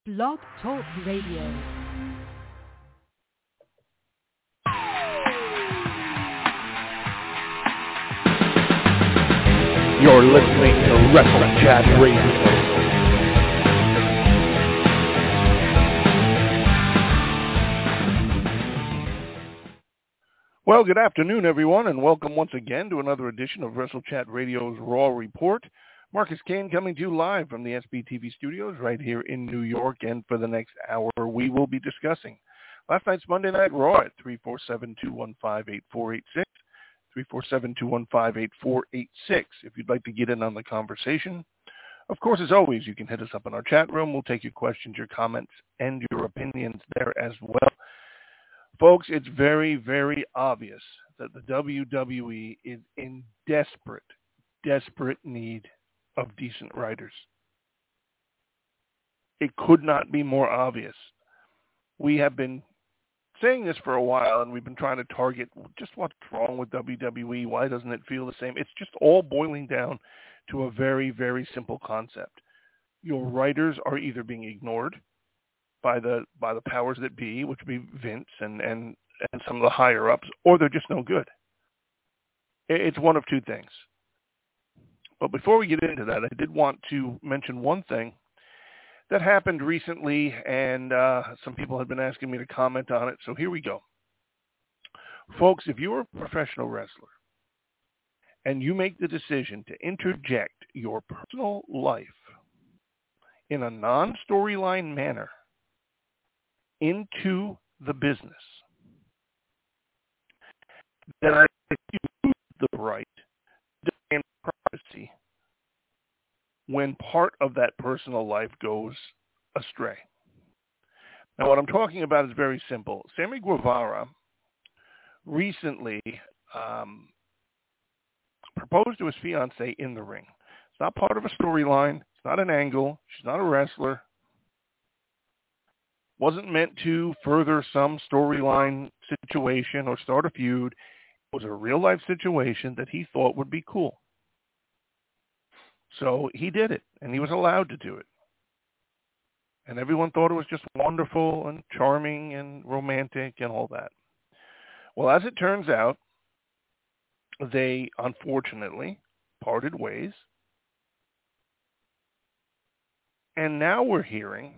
Blog Talk Radio. You're listening to Wrestle Chat Radio. Well, good afternoon, everyone, and welcome once again to another edition of Wrestle Chat Radio's Raw Report. Marcus Kane coming to you live from the SBTV studios right here in New York, and for the next hour we will be discussing last night's Monday Night Raw at 347-215-8486, 347-215-8486 if you'd like to get in on the conversation. Of course, as always, you can hit us up in our chat room. We'll take your questions, your comments, and your opinions there as well. Folks, it's very, very obvious that the WWE is in desperate need of decent writers. It could not be more obvious. We have been saying this for a while, and we've been trying to target just what's wrong with WWE. Why doesn't it feel the same? It's just all boiling down to a very, very simple concept. Your writers are either being ignored by the powers that be, which would be Vince and some of the higher ups, or they're just no good. It's one of two things. But before we get into that, I did want to mention one thing that happened recently, and some people have been asking me to comment on it, so here we go. Folks, if you're a professional wrestler and you make the decision to interject your personal life in a non-storyline manner into the business, then I think you lose the right to demand privacy when part of that personal life goes astray. Now, what I'm talking about is very simple. Sammy Guevara recently proposed to his fiancée in the ring. It's not part of a storyline. It's not an angle. She's not a wrestler. Wasn't meant to further some storyline situation or start a feud. It was a real-life situation that he thought would be cool. So he did it, and he was allowed to do it. And everyone thought it was just wonderful and charming and romantic and all that. Well, as it turns out, they unfortunately parted ways. And now we're hearing,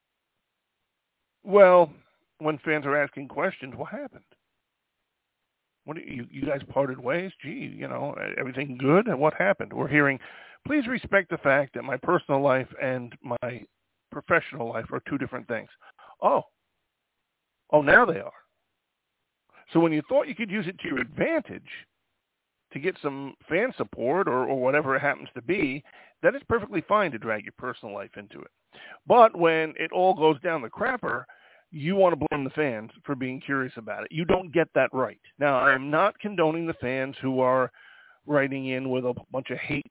well, when fans are asking questions, what happened? What you guys parted ways? Gee, everything good? And what happened? We're hearing, please respect the fact that my personal life and my professional life are two different things. Oh, now they are. So when you thought you could use it to your advantage to get some fan support or whatever it happens to be, then it's perfectly fine to drag your personal life into it. But when it all goes down the crapper, you want to blame the fans for being curious about it. You don't get that right. Now, I'm not condoning the fans who are writing in with a bunch of hate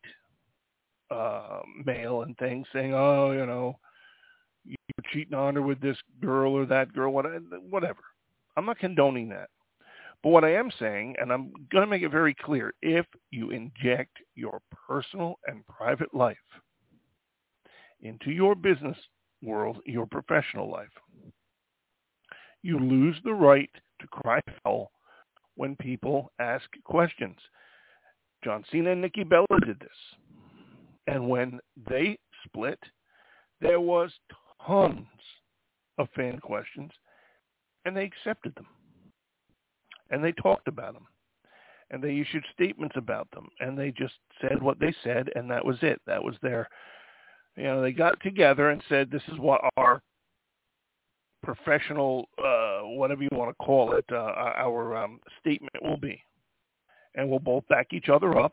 mail and things saying, you're cheating on her with this girl or that girl, whatever. I'm not condoning that. But what I am saying, and I'm going to make it very clear, if you inject your personal and private life into your business world, your professional life, you lose the right to cry foul when people ask questions. John Cena and Nikki Bella did this. And when they split, there was tons of fan questions, and they accepted them. And they talked about them. And they issued statements about them. And they just said what they said, and that was it. That was their, they got together and said, this is what our professional, whatever you want to call it, our statement will be. And we'll both back each other up.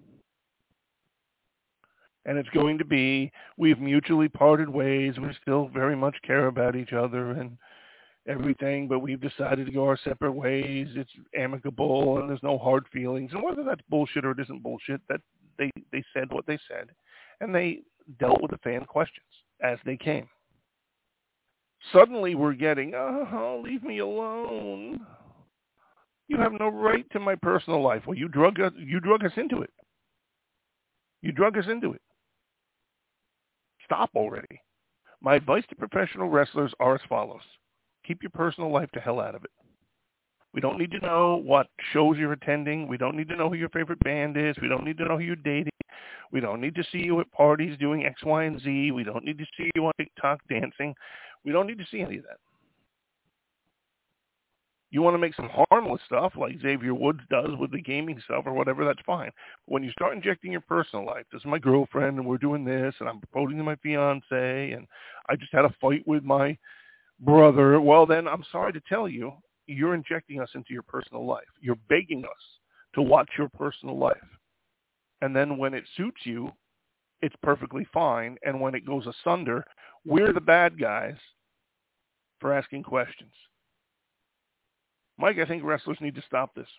And it's going to be, we've mutually parted ways. We still very much care about each other and everything, but we've decided to go our separate ways. It's amicable and there's no hard feelings. And whether that's bullshit or it isn't bullshit, that they said what they said. And they dealt with the fan questions as they came. Suddenly we're getting, leave me alone. You have no right to my personal life. Well, you drug us into it. You drug us into it. Stop already. My advice to professional wrestlers are as follows. Keep your personal life the hell out of it. We don't need to know what shows you're attending. We don't need to know who your favorite band is. We don't need to know who you're dating. We don't need to see you at parties doing X, Y, and Z. We don't need to see you on TikTok dancing. We don't need to see any of that. You want to make some harmless stuff like Xavier Woods does with the gaming stuff or whatever, that's fine. But when you start injecting your personal life, this is my girlfriend and we're doing this and I'm proposing to my fiance and I just had a fight with my brother, well then I'm sorry to tell you, you're injecting us into your personal life. You're begging us to watch your personal life. And then when it suits you, it's perfectly fine. And when it goes asunder, we're the bad guys for asking questions. Mike, I think wrestlers need to stop this.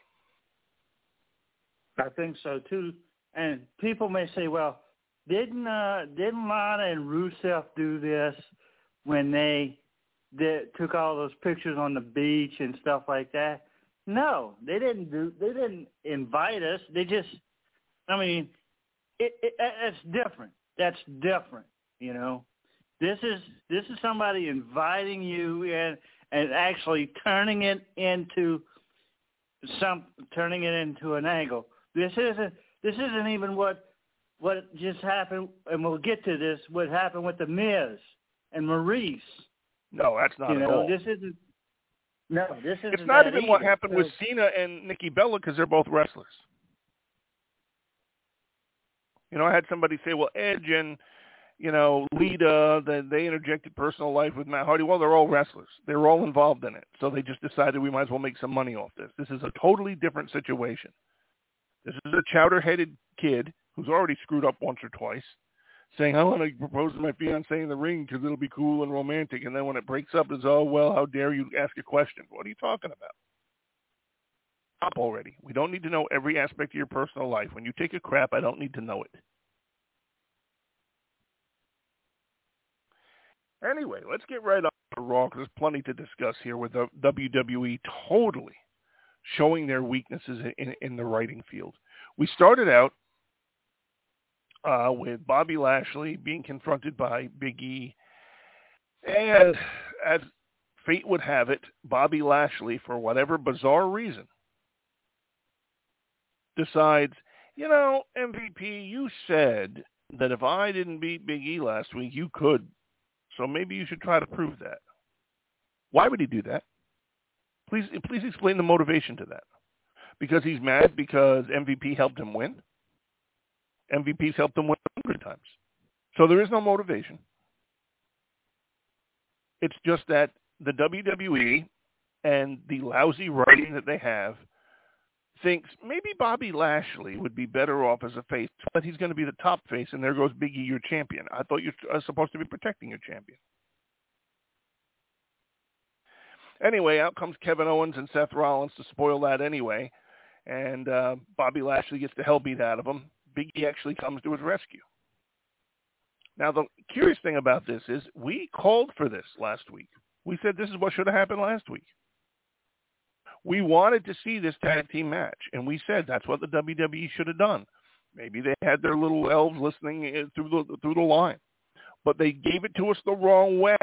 I think so too. And people may say, "Well, didn't Lana and Rusev do this when they took all those pictures on the beach and stuff like that?" No, they didn't. They didn't invite us. They just. I mean, it's different. That's different. You know, this is somebody inviting you in. And actually turning it into an angle. This isn't even what just happened, and we'll get to this. What happened with the Miz and Maurice? No, that's not at all. This isn't. No, this isn't. It's not even either. what happened with Cena and Nikki Bella because they're both wrestlers. You know, I had somebody say, "Well, Edge and." Lita, they interjected personal life with Matt Hardy. Well, they're all wrestlers. They were all involved in it. So they just decided we might as well make some money off this. This is a totally different situation. This is a chowder-headed kid who's already screwed up once or twice, saying, I want to propose to my fiancé in the ring because it'll be cool and romantic. And then when it breaks up, it's, oh, well, how dare you ask a question? What are you talking about? Stop already. We don't need to know every aspect of your personal life. When you take a crap, I don't need to know it. Anyway, let's get right on to Raw because there's plenty to discuss here with the WWE totally showing their weaknesses in the writing field. We started out with Bobby Lashley being confronted by Big E. And as fate would have it, Bobby Lashley, for whatever bizarre reason, decides, MVP, you said that if I didn't beat Big E last week, you could. So maybe you should try to prove that. Why would he do that? Please explain the motivation to that. Because he's mad because MVP helped him win? MVP's helped him win 100 times. So there is no motivation. It's just that the WWE and the lousy writing that they have thinks maybe Bobby Lashley would be better off as a face, but he's going to be the top face, and there goes Big E, your champion. I thought you were supposed to be protecting your champion. Anyway, out comes Kevin Owens and Seth Rollins to spoil that anyway, and Bobby Lashley gets the hell beat out of him. Big E actually comes to his rescue. Now, the curious thing about this is we called for this last week. We said this is what should have happened last week. We wanted to see this tag team match, and we said that's what the WWE should have done. Maybe they had their little elves listening through the line, but they gave it to us the wrong way,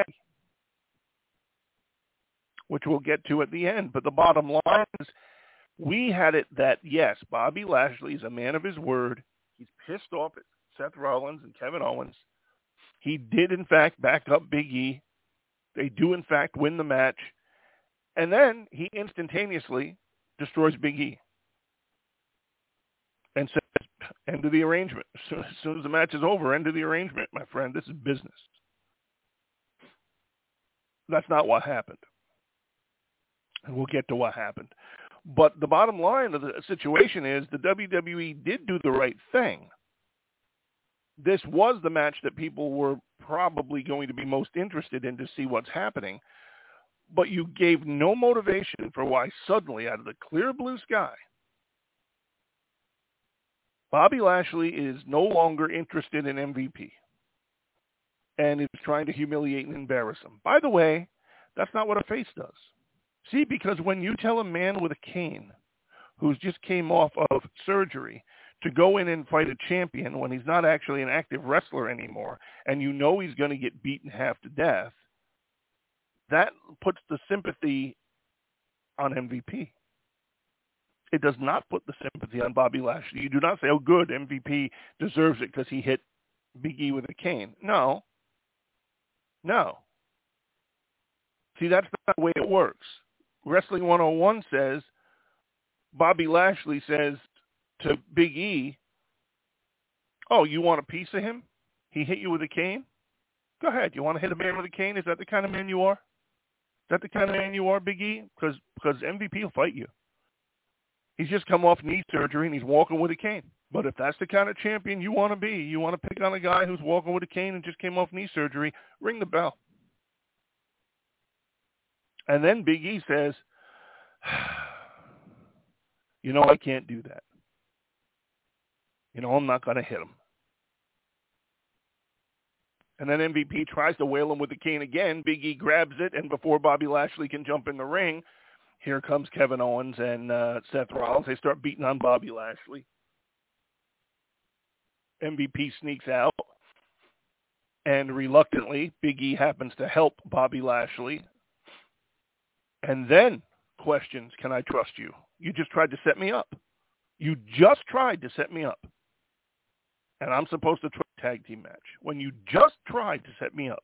which we'll get to at the end. But the bottom line is we had it that, yes, Bobby Lashley is a man of his word. He's pissed off at Seth Rollins and Kevin Owens. He did, in fact, back up Big E. They do, in fact, win the match. And then he instantaneously destroys Big E and says, end of the arrangement. As soon as the match is over, end of the arrangement, my friend. This is business. That's not what happened. And we'll get to what happened. But the bottom line of the situation is the WWE did do the right thing. This was the match that people were probably going to be most interested in to see what's happening. But you gave no motivation for why suddenly, out of the clear blue sky, Bobby Lashley is no longer interested in MVP and is trying to humiliate and embarrass him. By the way, that's not what a face does. See, because when you tell a man with a cane who's just came off of surgery to go in and fight a champion when he's not actually an active wrestler anymore, and you know he's going to get beaten half to death, that puts the sympathy on MVP. It does not put the sympathy on Bobby Lashley. You do not say, oh, good, MVP deserves it because he hit Big E with a cane. No. See, that's not the way it works. Wrestling 101 says, Bobby Lashley says to Big E, oh, you want a piece of him? He hit you with a cane? Go ahead. You want to hit a man with a cane? Is that the kind of man you are? Is that the kind of man you are, Big E? Because MVP will fight you. He's just come off knee surgery and he's walking with a cane. But if that's the kind of champion you want to be, you want to pick on a guy who's walking with a cane and just came off knee surgery, ring the bell. And then Big E says, you know, I can't do that. You know, I'm not going to hit him. And then MVP tries to whale him with the cane again. Big E grabs it, and before Bobby Lashley can jump in the ring, here comes Kevin Owens and Seth Rollins. They start beating on Bobby Lashley. MVP sneaks out, and reluctantly, Big E happens to help Bobby Lashley. And then questions, can I trust you? You just tried to set me up. You just tried to set me up. And I'm supposed to try a tag team match when you just tried to set me up.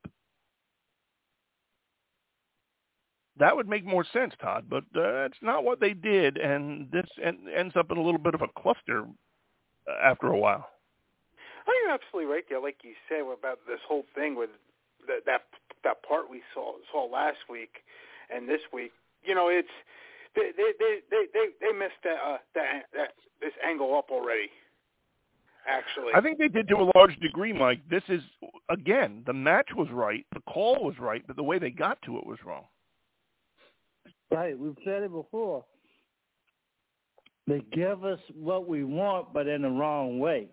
That would make more sense, Todd, but it's not what they did, and this ends up in a little bit of a cluster after a while. Oh, you're absolutely right there. Like you said about this whole thing with that part we saw last week and this week. You know, it's they missed this angle up already. Actually, I think they did to a large degree, Mike. This is, again, the match was right, the call was right, but the way they got to it was wrong. Right, we've said it before. They give us what we want, but in the wrong way.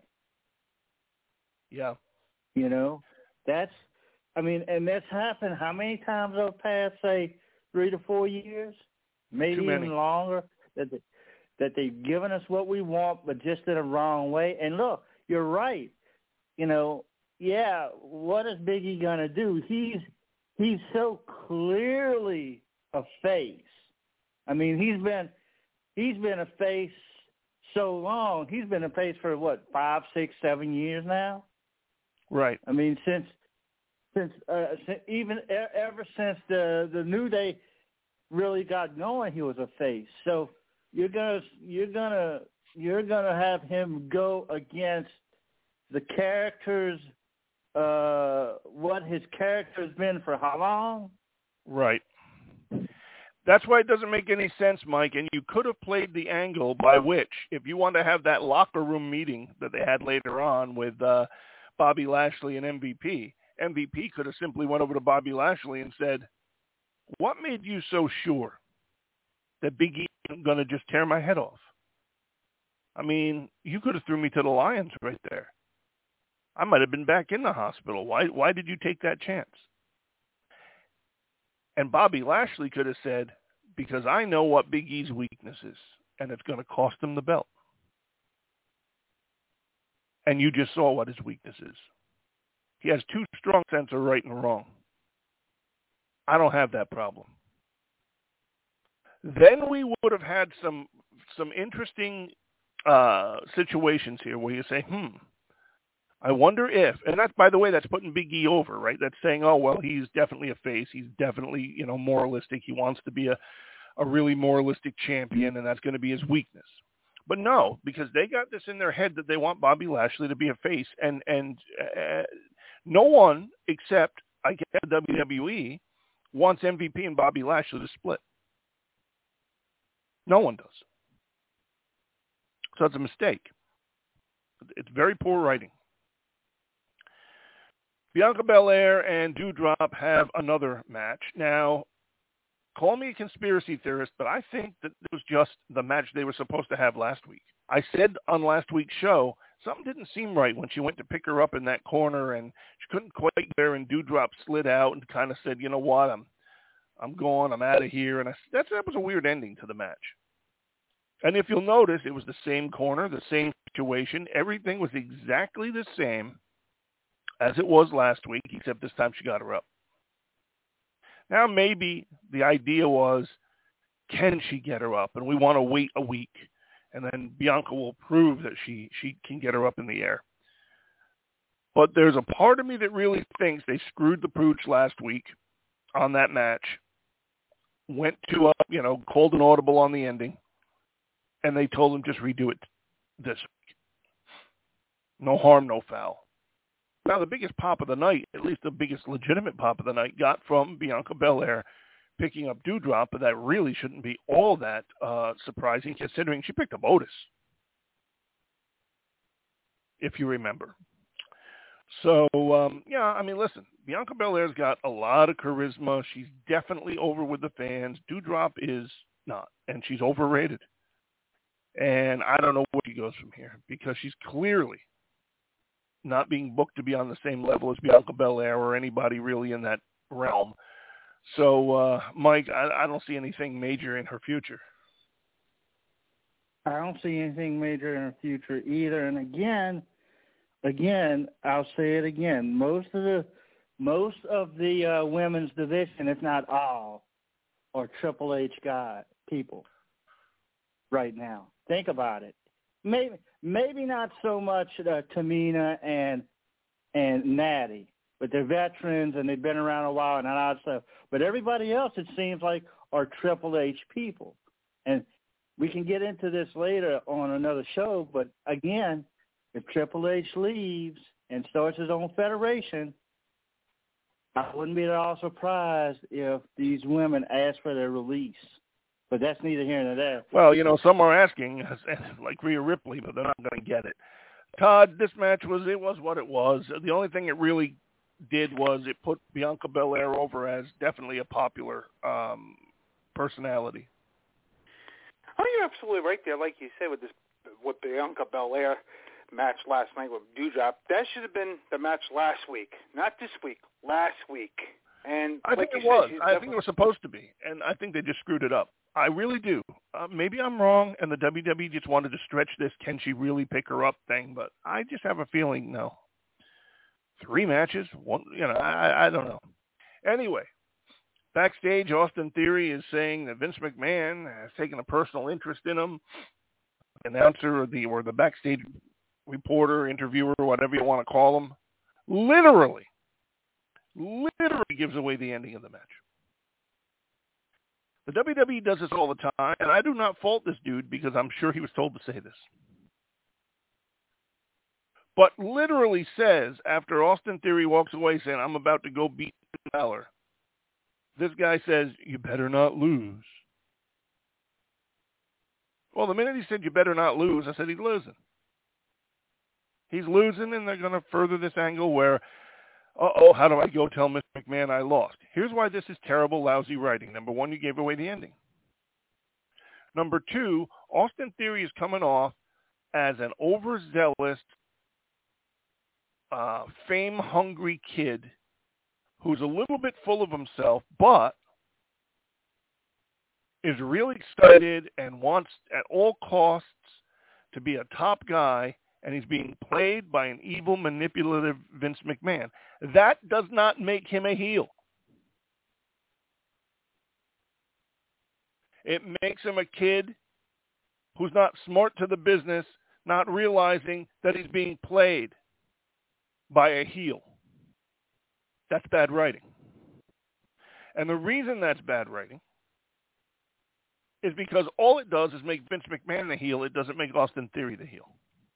Yeah. You know, and that's happened how many times over the past, say, 3 to 4 years? Maybe even longer, that they've given us what we want, but just in the wrong way. And look, you're right. You know, yeah, what is Big E going to do? He's so clearly a face. I mean, he's been a face so long. He's been a face for what, 5, 6, 7 years now? Right. I mean, since ever since the New Day really got going, he was a face. So you're gonna have him go against the characters. What his character has been for how long? Right. That's why it doesn't make any sense, Mike. And you could have played the angle by which, if you want to have that locker room meeting that they had later on with Bobby Lashley and MVP, MVP could have simply went over to Bobby Lashley and said, what made you so sure that Big E isn't going to just tear my head off? I mean, you could have threw me to the lions right there. I might have been back in the hospital. Why did you take that chance? And Bobby Lashley could have said, because I know what Big E's weakness is, and it's going to cost him the belt. And you just saw what his weakness is. He has too strong sense of right and wrong. I don't have that problem. Then we would have had some interesting situations here where you say, I wonder if, and that's, by the way, that's putting Big E over, right? That's saying, oh, well, he's definitely a face. He's definitely, moralistic. He wants to be a really moralistic champion, and that's going to be his weakness. But no, because they got this in their head that they want Bobby Lashley to be a face, and no one except, I guess, WWE wants MVP and Bobby Lashley to split. No one does. So it's a mistake. It's very poor writing. Bianca Belair and Doudrop have another match. Now, call me a conspiracy theorist, but I think that it was just the match they were supposed to have last week. I said on last week's show, something didn't seem right when she went to pick her up in that corner, and she couldn't quite get there, and Doudrop slid out and kind of said, you know what, I'm going, I'm out of here. And that was a weird ending to the match. And if you'll notice, it was the same corner, the same situation. Everything was exactly the same as it was last week, except this time she got her up. Now maybe the idea was, can she get her up? And we want to wait a week, and then Bianca will prove that she can get her up in the air. But there's a part of me that really thinks they screwed the pooch last week on that match, went to, called an audible on the ending, and they told him just redo it this week. No harm, no foul. Now, the biggest pop of the night, at least the biggest legitimate pop of the night, got from Bianca Belair picking up Doudrop, but that really shouldn't be all that surprising considering she picked up Otis, if you remember. So, listen, Bianca Belair's got a lot of charisma. She's definitely over with the fans. Doudrop is not, and she's overrated. And I don't know where she goes from here because she's clearly not being booked to be on the same level as Bianca Belair or anybody really in that realm. So, Mike, I don't see anything major in her future. I don't see anything major in her future either. And again, I'll say it again. Most of the women's division, if not all, are Triple H people right now. Think about it. Maybe not so much Tamina and Natty, but they're veterans and they've been around a while and all that stuff. But everybody else, it seems like, are Triple H people. And we can get into this later on another show, but again, if Triple H leaves and starts his own federation, I wouldn't be at all surprised if these women ask for their release. But that's neither here nor there. Well, some are asking, like Rhea Ripley, but they're not going to get it. Todd, this match was what it was. The only thing it really did was it put Bianca Belair over as definitely a popular personality. Oh, you're absolutely right there. Like you said, with Bianca Belair match last night with Doudrop, that should have been the match last week, not this week. Last week, and I think it was. I think it was supposed to be, and I think they just screwed it up. I really do. Maybe I'm wrong, and the WWE just wanted to stretch this "can she really pick her up" thing, but I just have a feeling no. 3 matches, one. I don't know. Anyway, backstage, Austin Theory is saying that Vince McMahon has taken a personal interest in him. Announcer or the backstage reporter, interviewer, whatever you want to call him, literally gives away the ending of the match. The WWE does this all the time, and I do not fault this dude because I'm sure he was told to say this. But literally says, after Austin Theory walks away saying, I'm about to go beat Balor, this guy says, you better not lose. Well, the minute he said, you better not lose, I said he's losing. He's losing, and they're going to further this angle where, how do I go tell Mr. McMahon I lost? Here's why this is terrible, lousy writing. Number 1, you gave away the ending. Number 2, Austin Theory is coming off as an overzealous, fame-hungry kid who's a little bit full of himself, but is really excited and wants at all costs to be a top guy, and he's being played by an evil, manipulative Vince McMahon. That does not make him a heel. It makes him a kid who's not smart to the business, not realizing that he's being played by a heel. That's bad writing. And the reason that's bad writing is because all it does is make Vince McMahon the heel. It doesn't make Austin Theory the heel.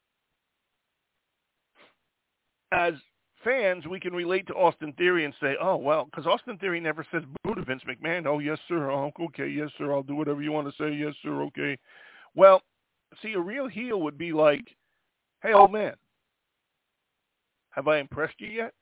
As fans, we can relate to Austin Theory and say, oh, well, because Austin Theory never says boo to Vince McMahon. Oh, yes, sir. Oh, okay, yes, sir. I'll do whatever you want to say. Yes, sir. Okay. Well, see, a real heel would be like, hey, old man, have I impressed you yet?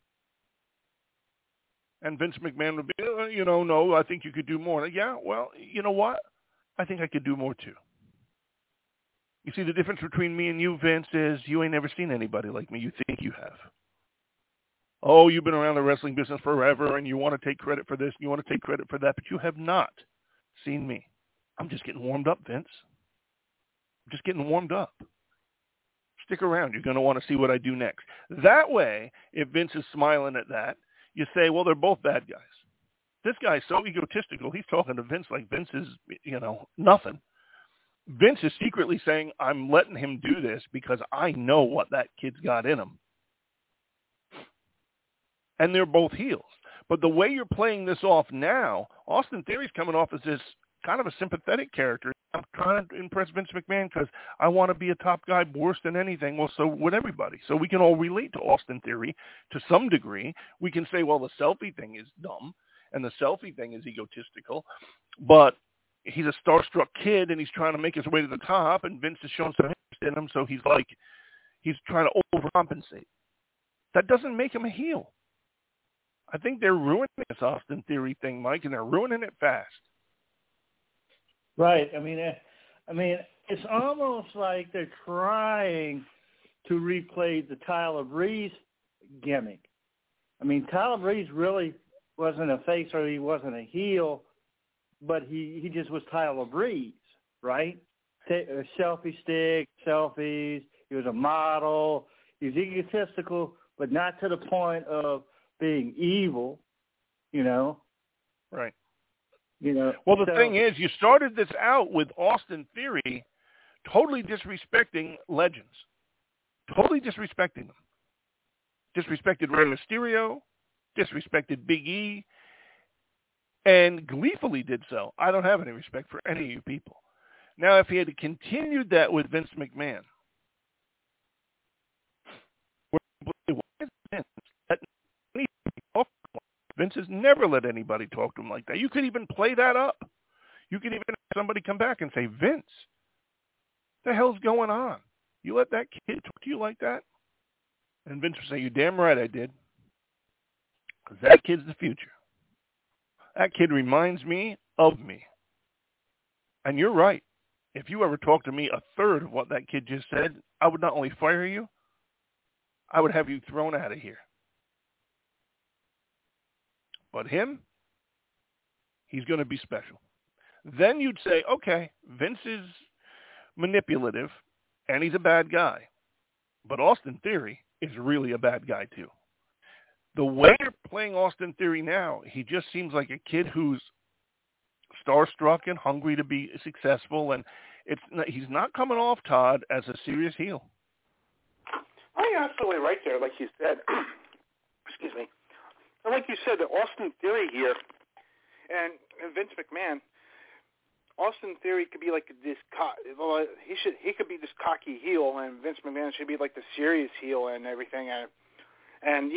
And Vince McMahon would be, no, I think you could do more. Yeah, well, you know what? I think I could do more too. You see, the difference between me and you, Vince, is you ain't never seen anybody like me. You think you have. Oh, you've been around the wrestling business forever, and you want to take credit for this, and you want to take credit for that, but you have not seen me. I'm just getting warmed up, Vince. I'm just getting warmed up. stick around. You're going to want to see what I do next. That way, if Vince is smiling at that, you say, well, they're both bad guys. This guy's so egotistical. He's talking to Vince like Vince is, nothing. Vince is secretly saying, I'm letting him do this because I know what that kid's got in him. And they're both heels. But the way you're playing this off now, Austin Theory's coming off as this kind of a sympathetic character. I'm trying to impress Vince McMahon because I want to be a top guy worse than anything. Well, so would everybody. So we can all relate to Austin Theory to some degree. We can say, well, the selfie thing is dumb and the selfie thing is egotistical, but he's a starstruck kid and he's trying to make his way to the top, and Vince has shown some interest in him, so he's trying to overcompensate. That doesn't make him a heel. I think they're ruining this Austin Theory thing, Mike, and they're ruining it fast. Right. I mean, it's almost like they're trying to replay the Tyler Breeze gimmick. I mean, Tyler Breeze really wasn't a face or he wasn't a heel, but he just was Tyler Breeze, right? Selfie stick, selfies. He was a model. He was egotistical, but not to the point of being evil, Right. Well, the thing is, you started this out with Austin Theory totally disrespecting legends. Totally disrespecting them. Disrespected Rey Mysterio, disrespected Big E, and gleefully did so. I don't have any respect for any of you people. Now, if he had continued that with Vince McMahon, Vince has never let anybody talk to him like that. You could even play that up. You could even have somebody come back and say, Vince, what the hell's going on? You let that kid talk to you like that? And Vince would say, you're damn right I did. Because that kid's the future. That kid reminds me of me. And you're right. If you ever talk to me a third of what that kid just said, I would not only fire you, I would have you thrown out of here. But him, he's going to be special. Then you'd say, okay, Vince is manipulative, and he's a bad guy. But Austin Theory is really a bad guy, too. The way you're playing Austin Theory now, he just seems like a kid who's starstruck and hungry to be successful, and he's not coming off, Todd, as a serious heel. Oh, you're absolutely right there, like you said. Excuse me. And like you said, the Austin Theory here and Vince McMahon, Austin Theory could be like this. He could be this cocky heel, and Vince McMahon should be like the serious heel and everything. And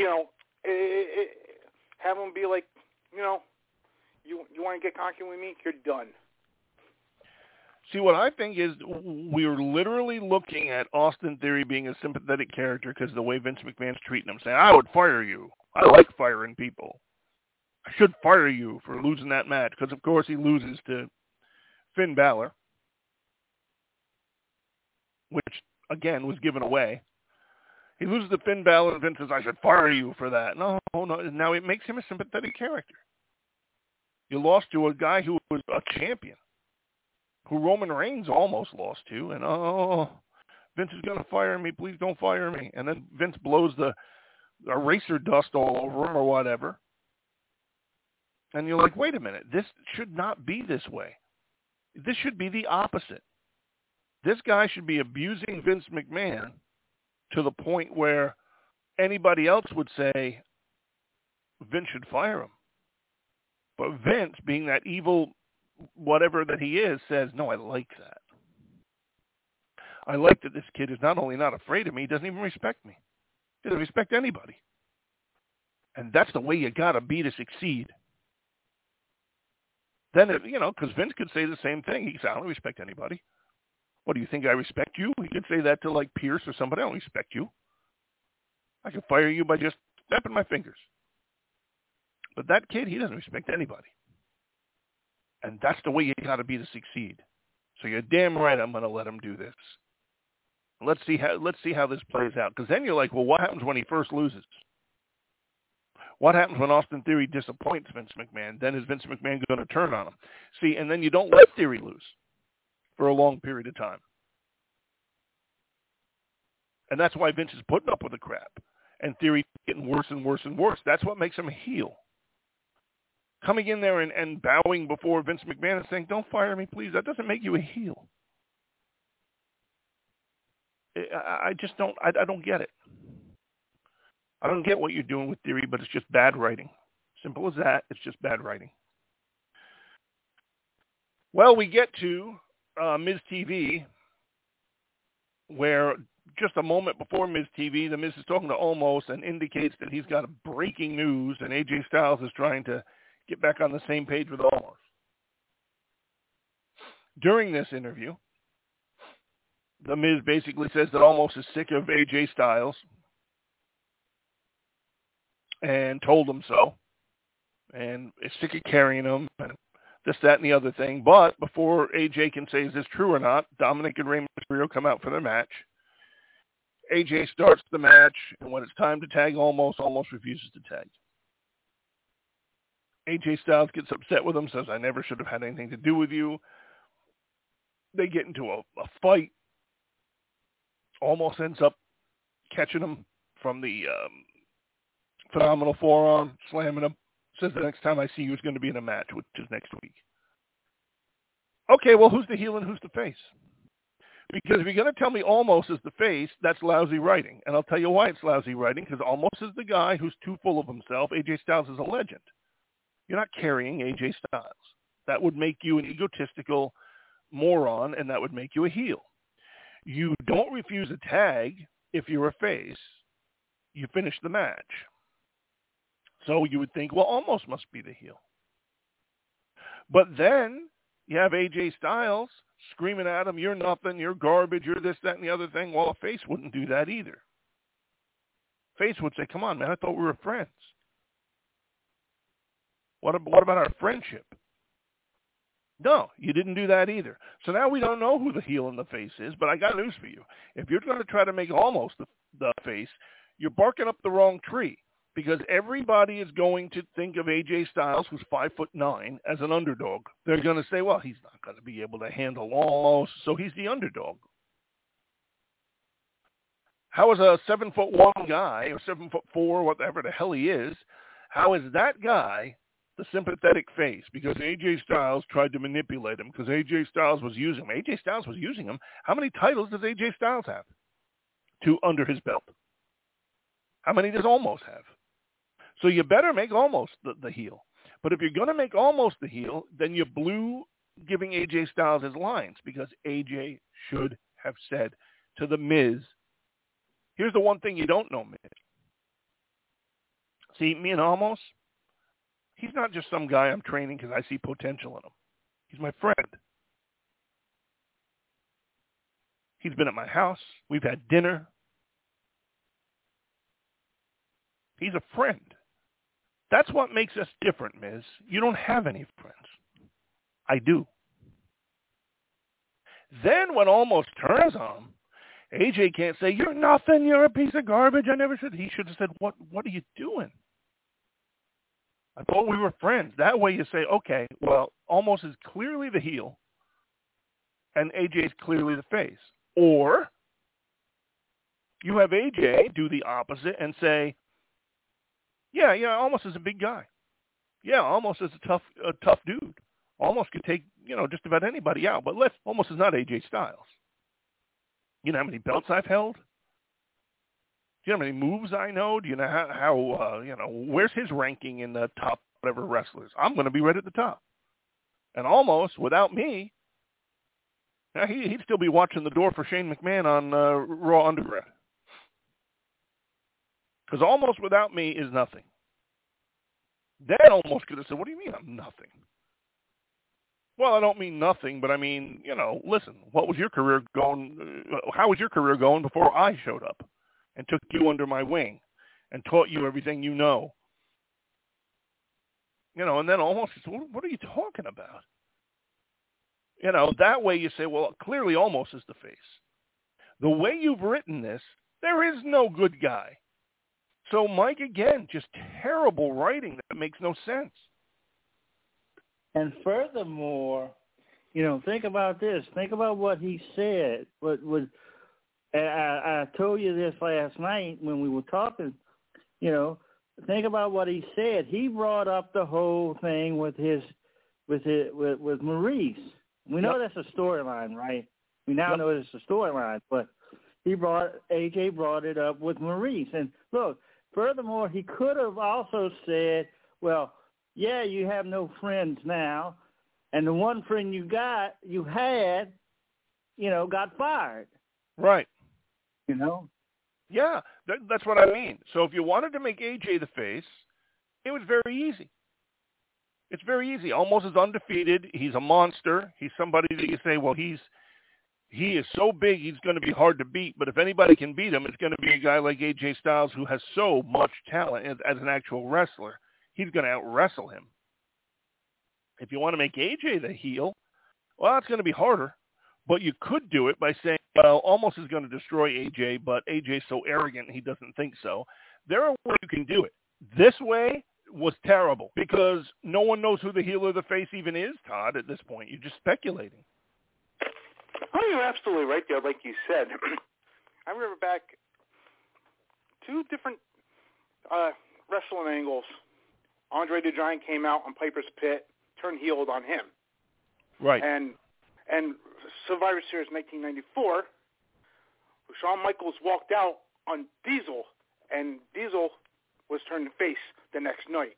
have him be like, you want to get cocky with me? You're done. See, what I think is we're literally looking at Austin Theory being a sympathetic character because of the way Vince McMahon's treating him, saying, I would fire you. I like firing people. I should fire you for losing that match because, of course, he loses to Finn Balor, which, again, was given away. He loses to Finn Balor and Vince says, I should fire you for that. No. Now it makes him a sympathetic character. You lost to a guy who was a champion, who Roman Reigns almost lost to, and Vince is going to fire me. Please don't fire me. And then Vince blows the eraser dust all over him or whatever. And you're like, wait a minute. This should not be this way. This should be the opposite. This guy should be abusing Vince McMahon to the point where anybody else would say Vince should fire him. But Vince, being that evil whatever that he is, says, no, I like that. I like that this kid is not only not afraid of me, he doesn't even respect me. He doesn't respect anybody. And that's the way you got to be to succeed. Then, because Vince could say the same thing. He said, I don't respect anybody. What, do you think I respect you? He could say that to, like, Pierce or somebody. I don't respect you. I could fire you by just snapping my fingers. But that kid, he doesn't respect anybody. And that's the way you got to be to succeed. So you're damn right I'm going to let him do this. Let's see how this plays out. Because then you're like, well, what happens when he first loses? What happens when Austin Theory disappoints Vince McMahon? Then is Vince McMahon going to turn on him? See, and then you don't let Theory lose for a long period of time. And that's why Vince is putting up with the crap. And Theory's getting worse and worse and worse. That's what makes him a heel. Coming in there and bowing before Vince McMahon and saying, don't fire me, please, that doesn't make you a heel. I just don't, I don't get it. I don't get what you're doing with Theory, but it's just bad writing. Simple as that. It's just bad writing. Well, we get to Miz TV, where just a moment before Miz TV, the Miz is talking to Omos and indicates that he's got a breaking news, and AJ Styles is trying to get back on the same page with Omos. During this interview, the Miz basically says that Omos is sick of AJ Styles and told him so, and is sick of carrying him, and this, that, and the other thing. But before AJ can say, is this true or not, Dominic and Rey Mysterio come out for their match. AJ starts the match, and when it's time to tag Omos, Omos refuses to tag. AJ Styles gets upset with him, says, I never should have had anything to do with you. They get into a fight. Omos ends up catching him from the phenomenal forearm, slamming him. Says the next time I see you is going to be in a match, which is next week. Okay, well, who's the heel and who's the face? Because if you're going to tell me Omos is the face, that's lousy writing. And I'll tell you why it's lousy writing, because Omos is the guy who's too full of himself. AJ Styles is a legend. You're not carrying AJ Styles. That would make you an egotistical moron, and that would make you a heel. You don't refuse a tag if you're a face. You finish the match. So you would think, well, Omos must be the heel. But then you have AJ Styles screaming at him, you're nothing, you're garbage, you're this, that, and the other thing. Well, a face wouldn't do that either. Face would say, come on, man, I thought we were friends. What about our friendship? No, you didn't do that either. So now we don't know who the heel and the face is, but I got news for you. If you're going to try to make Omos the face, you're barking up the wrong tree, because everybody is going to think of AJ Styles, who's 5'9", as an underdog. They're going to say, well, he's not going to be able to handle Omos, so he's the underdog. How is a 7'1" guy, or 7'4", whatever the hell he is, how is that guy the sympathetic face? Because AJ Styles tried to manipulate him, because AJ Styles was using him. AJ Styles was using him. How many titles does AJ Styles have under his belt? How many does Omos have? So you better make Omos the heel. But if you're going to make Omos the heel, then you blew giving AJ Styles his lines, because AJ should have said to The Miz, here's the one thing you don't know, Miz. See, me and Omos, he's not just some guy I'm training because I see potential in him. He's my friend. He's been at my house. We've had dinner. He's a friend. That's what makes us different, Miz. You don't have any friends. I do. Then when Omos turns on him, AJ can't say, you're nothing, you're a piece of garbage, I never said. He should have said, what are you doing? I thought we were friends. That way you say, okay, well, Omos is clearly the heel, and AJ is clearly the face. Or you have AJ do the opposite and say, yeah, Omos is a big guy. Yeah, Omos is a tough dude. Omos could take, just about anybody out. But Omos is not AJ Styles. You know how many belts I've held? Do you know how many moves I know? Do you know how where's his ranking in the top whatever wrestlers? I'm going to be right at the top. And Omos, without me, he'd still be watching the door for Shane McMahon on Raw Underground. Because Omos without me is nothing. Then Omos could have said, what do you mean I'm nothing? Well, I don't mean nothing, but I mean, listen, what was your career going? How was your career going before I showed up and took you under my wing and taught you everything you know? And then Omos says, what are you talking about? That way you say, well, clearly Omos is the face. The way you've written this, there is no good guy. So, Mike, again, just terrible writing that makes no sense. And furthermore, think about this. Think about what he said. And I told you this last night when we were talking. Think about what he said. He brought up the whole thing with Maurice. We know that's a storyline, right? We now know it's a storyline, but AJ brought it up with Maurice. And look, furthermore, he could have also said, well, yeah, you have no friends now, and the one friend you had, got fired. Right. Yeah, that's what I mean. So if you wanted to make AJ the face, it was very easy. It's very easy. Almost is undefeated. He's a monster. He's somebody that you say, well, he is so big, he's going to be hard to beat. But if anybody can beat him, it's going to be a guy like AJ Styles who has so much talent as an actual wrestler. He's going to out-wrestle him. If you want to make AJ the heel, well, it's going to be harder. But you could do it by saying, well, Almost is going to destroy AJ, but AJ's so arrogant he doesn't think so. There are ways you can do it. This way was terrible because no one knows who the heel or the face even is, Todd, at this point. You're just speculating. Oh, you're absolutely right there, like you said. I remember back 2 different wrestling angles. Andre the Giant came out on Piper's Pit, turned heel on him. Right. And Survivor Series 1994, Shawn Michaels walked out on Diesel, and Diesel was turned face the next night.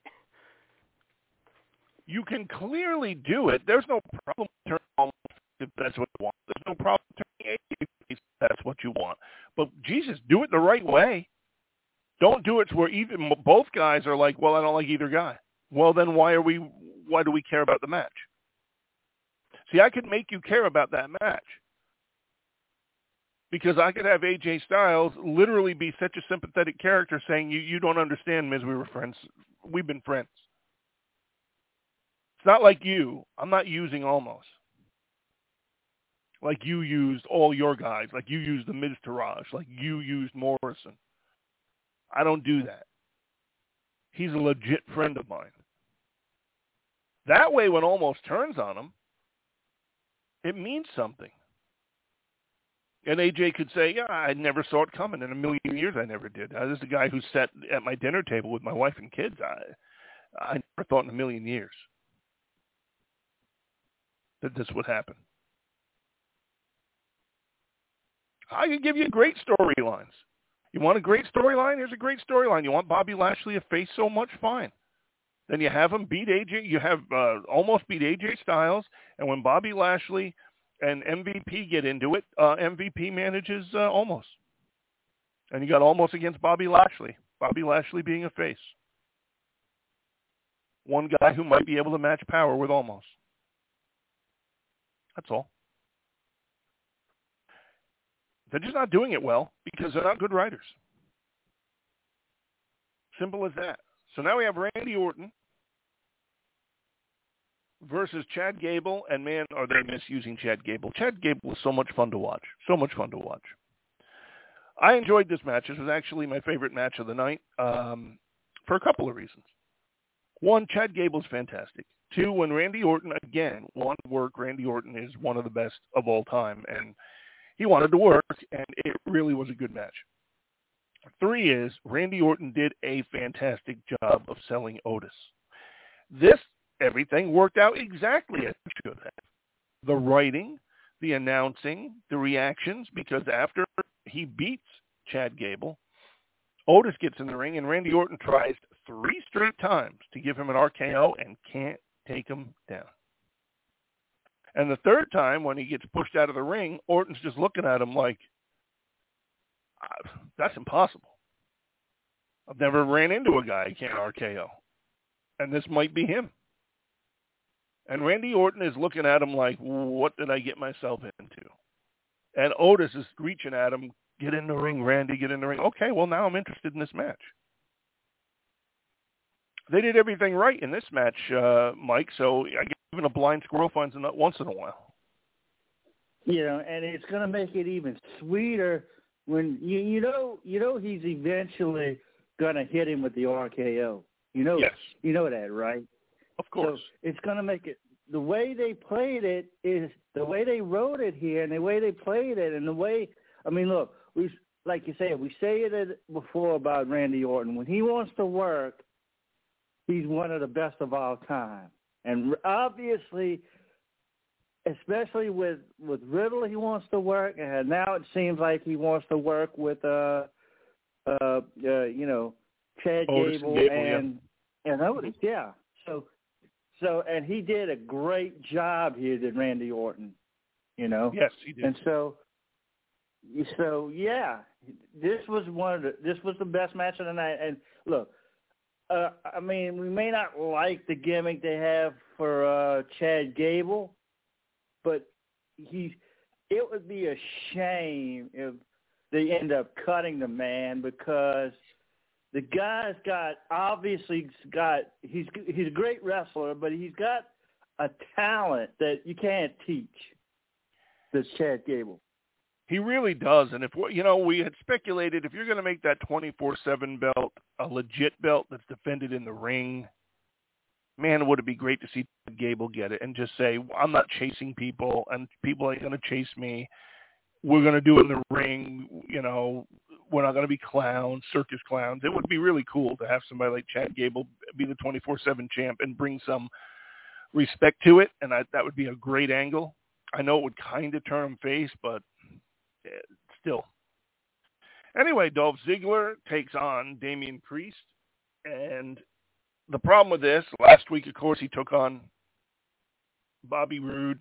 You can clearly do it. There's no problem turning Almost if that's what you want. There's no problem turning AJ if that's what you want. But, Jesus, do it the right way. Don't do it to where even both guys are like, well, I don't like either guy. Well, then why do we care about the match? See, I could make you care about that match because I could have AJ Styles literally be such a sympathetic character saying, you don't understand, Miz, we were friends. We've been friends. It's not like you. I'm not using Almost. Like you used all your guys. Like you used the Miz Taraj. Like you used Morrison. I don't do that. He's a legit friend of mine. That way, when Almost turns on him, it means something. And AJ could say, yeah, I never saw it coming. In a million years, I never did. This is a guy who sat at my dinner table with my wife and kids. I never thought in a million years that this would happen. I could give you great storylines. You want a great storyline? Here's a great storyline. You want Bobby Lashley a face so much? Fine. Then you have him beat AJ. You have Almost beat AJ Styles. And when Bobby Lashley and MVP get into it, MVP manages Almost. And you got Almost against Bobby Lashley. Bobby Lashley being a face. One guy who might be able to match power with Almost. That's all. They're just not doing it well because they're not good writers. Simple as that. So now we have Randy Orton versus Chad Gable, and man, are they misusing Chad Gable. Chad Gable was so much fun to watch. So much fun to watch. I enjoyed this match. This was actually my favorite match of the night for a couple of reasons. One, Chad Gable's fantastic. Two, when Randy Orton, again, wanted to work, Randy Orton is one of the best of all time, and he wanted to work, and it really was a good match. 3 is Randy Orton did a fantastic job of selling Otis. Everything worked out exactly as it should have. The writing, the announcing, the reactions, because after he beats Chad Gable, Otis gets in the ring, and Randy Orton tries 3 straight times to give him an RKO and can't take him down. And the 3rd time, when he gets pushed out of the ring, Orton's just looking at him like, that's impossible. I've never ran into a guy who can't RKO. And this might be him. And Randy Orton is looking at him like, what did I get myself into? And Otis is reaching at him, get in the ring, Randy, get in the ring. Okay, well, now I'm interested in this match. They did everything right in this match, Mike, so I guess even a blind squirrel finds a nut once in a while. And it's going to make it even sweeter when you know he's eventually going to hit him with the RKO. Yes. You know that, right? Of course. So it's going to make it, the way they played it is, the way they wrote it here and the way they played it and the way, look, like you said, we said it before about Randy Orton. When he wants to work, he's one of the best of all time. And obviously, especially with Riddle, he wants to work, and now it seems like he wants to work with Chad Gable and Otis. Yeah. So and he did a great job here, did Randy Orton. Yes, he did. And so yeah, this was the best match of the night. And look, I mean, we may not like the gimmick they have for Chad Gable, but it would be a shame if they end up cutting the man, because the guy's he's a great wrestler, but he's got a talent that you can't teach. This Chad Gable. He really does. And if we had speculated, if you're going to make that 24/7 belt a legit belt that's defended in the ring, man, would it be great to see Gable get it and just say, I'm not chasing people and people ain't going to chase me. We're going to do it in the ring. We're not going to be clowns, circus clowns. It would be really cool to have somebody like Chad Gable be the 24/7 champ and bring some respect to it. And that would be a great angle. I know it would kind of turn him face, but still. Anyway, Dolph Ziggler takes on Damian Priest. And the problem with this, last week, of course, he took on Bobby Roode.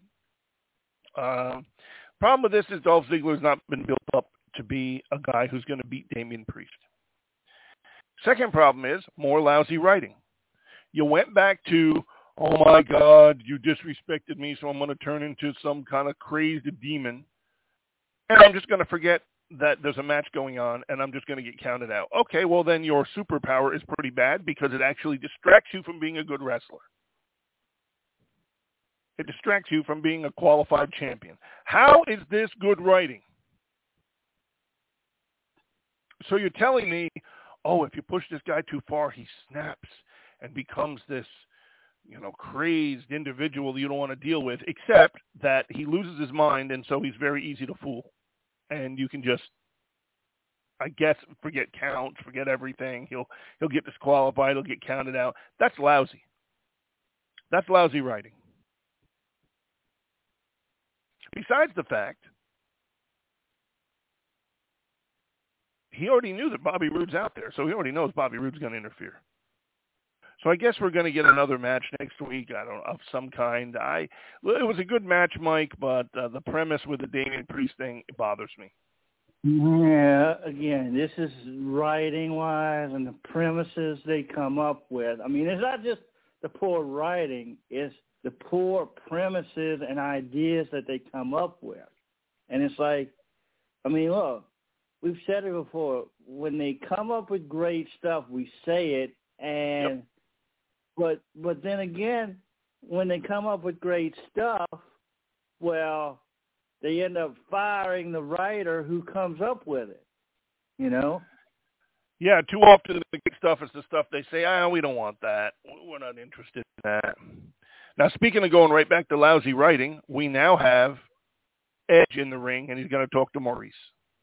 Problem with this is Dolph Ziggler's not been built up to be a guy who's going to beat Damian Priest. Second problem is more lousy writing. You went back to, oh my God, you disrespected me, so I'm going to turn into some kind of crazed demon. And I'm just going to forget that there's a match going on, and I'm just going to get counted out. Okay, well then your superpower is pretty bad because it actually distracts you from being a good wrestler. It distracts you from being a qualified champion. How is this good writing? So you're telling me, oh, if you push this guy too far, he snaps and becomes this, crazed individual you don't want to deal with, except that he loses his mind, and so he's very easy to fool. And you can just, I guess, forget counts, forget everything. He'll get disqualified. He'll get counted out. That's lousy. That's lousy writing. Besides the fact, he already knew that Bobby Roode's out there, so he already knows Bobby Roode's going to interfere. So I guess we're going to get another match next week, of some kind. It was a good match, Mike, but the premise with the Damian Priest thing, it bothers me. Yeah, again, this is writing-wise and the premises they come up with. I mean, it's not just the poor writing, it's the poor premises and ideas that they come up with. And it's like, I mean, look, we've said it before. When they come up with great stuff, we say it, and yep. But then again, when they come up with great stuff, well, they end up firing the writer who comes up with it, Yeah, too often the big stuff is the stuff they say, we don't want that. We're not interested in that. Now, speaking of going right back to lousy writing, we now have Edge in the ring, and he's going to talk to Maurice.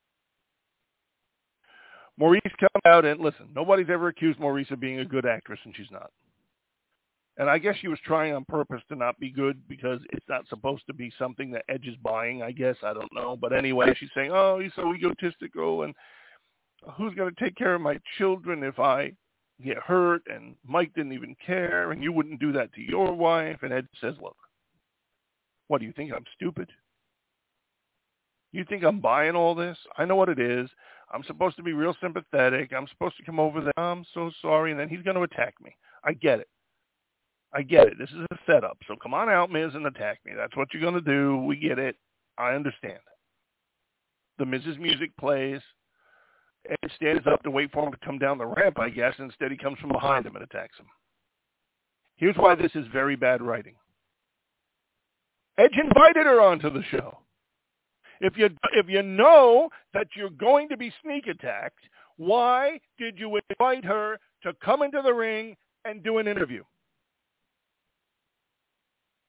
Maurice comes out and, listen, nobody's ever accused Maurice of being a good actress, and she's not. And I guess she was trying on purpose to not be good because it's not supposed to be something that Edge is buying, I guess. I don't know. But anyway, she's saying, oh, he's so egotistical, and who's going to take care of my children if I get hurt? And Mike didn't even care, and you wouldn't do that to your wife. And Edge says, look, what, do you think I'm stupid? You think I'm buying all this? I know what it is. I'm supposed to be real sympathetic. I'm supposed to come over there. I'm so sorry. And then he's going to attack me. I get it. This is a setup. So come on out, Miz, and attack me. That's what you're going to do. We get it. I understand. The Miz's music plays. Edge stands up to wait for him to come down the ramp, I guess. Instead, he comes from behind him and attacks him. Here's why this is very bad writing. Edge invited her onto the show. If you know that you're going to be sneak attacked, why did you invite her to come into the ring and do an interview?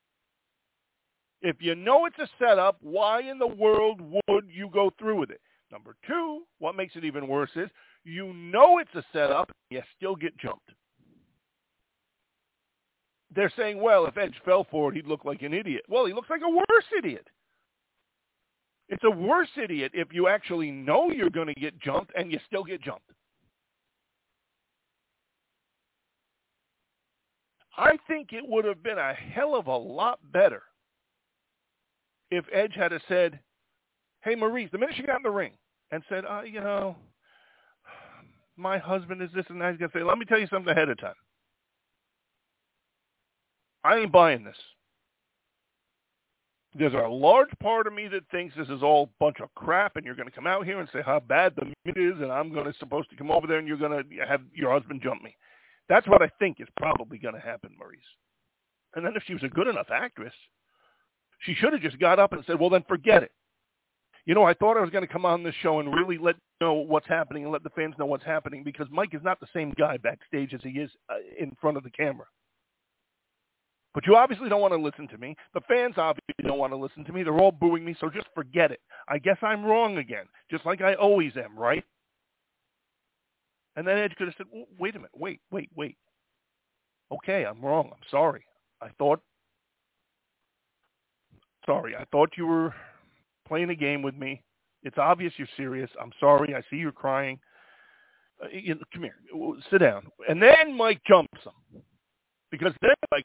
If you know it's a setup, why in the world would you go through with it? Number two, what makes it even worse is you know it's a setup, you still get jumped. They're saying, well, if Edge fell for it, he'd look like an idiot. Well, he looks like a worse idiot. It's a worse idiot if you actually know you're going to get jumped and you still get jumped. I think it would have been a hell of a lot better if Edge had said, hey, Maurice, the minute she got in the ring and said, my husband is this and that, he's going to say, let me tell you something ahead of time. I ain't buying this. There's a large part of me that thinks this is all a bunch of crap and you're going to come out here and say how bad the minute is and I'm supposed to come over there and you're going to have your husband jump me. That's what I think is probably going to happen, Maurice. And then if she was a good enough actress, she should have just got up and said, well, then forget it. I thought I was going to come on this show and really let you know what's happening and let the fans know what's happening because Mike is not the same guy backstage as he is in front of the camera. But you obviously don't want to listen to me. The fans obviously don't want to listen to me. They're all booing me, so just forget it. I guess I'm wrong again, just like I always am, right? And then Edge could have said, wait a minute, wait. Okay, I'm wrong. I'm sorry. I thought you were playing a game with me. It's obvious you're serious. I'm sorry. I see you're crying. Come here. Sit down. And then Mike jumps him. Because they're like,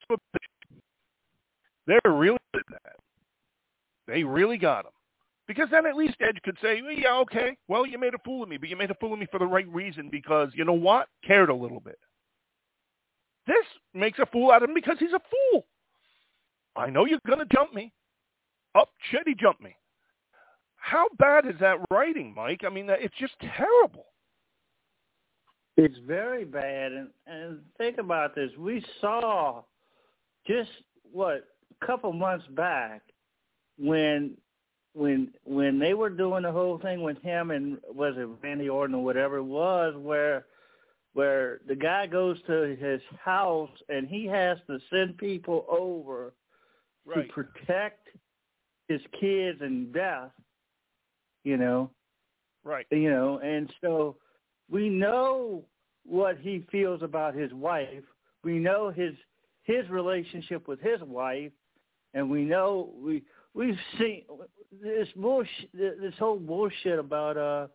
they're really good at that. They really got him. Because then at least Edge could say, well, yeah, okay, well, you made a fool of me, but you made a fool of me for the right reason because, you know what? Cared a little bit. This makes a fool out of him because he's a fool. I know you're going to jump me. Oh, shit, he jumped me. How bad is that writing, Mike? I mean, it's just terrible. It's very bad. And think about this. We saw just, a couple months back when they were doing the whole thing with him and was it Randy Orton or whatever it was where the guy goes to his house and he has to send people over to protect his kids and death, Right. And so we know what he feels about his wife. We know his relationship with his wife, and we know we've seen this bullshit, this whole bullshit about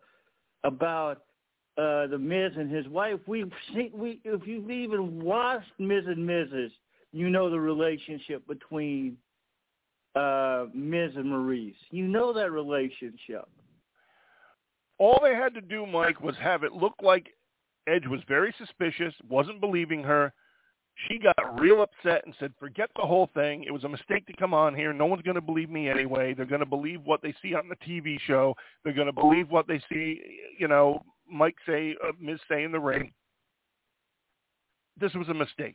the Miz and his wife. If you've even watched Miz and Mrs., you know the relationship between Miz and Maurice. You know that relationship. All they had to do, Mike, was have it look like Edge was very suspicious, wasn't believing her. She got real upset and said, forget the whole thing. It was a mistake to come on here. No one's going to believe me anyway. They're going to believe what they see on the TV show. They're going to believe what they see, Mike say, Miz say in the ring. This was a mistake.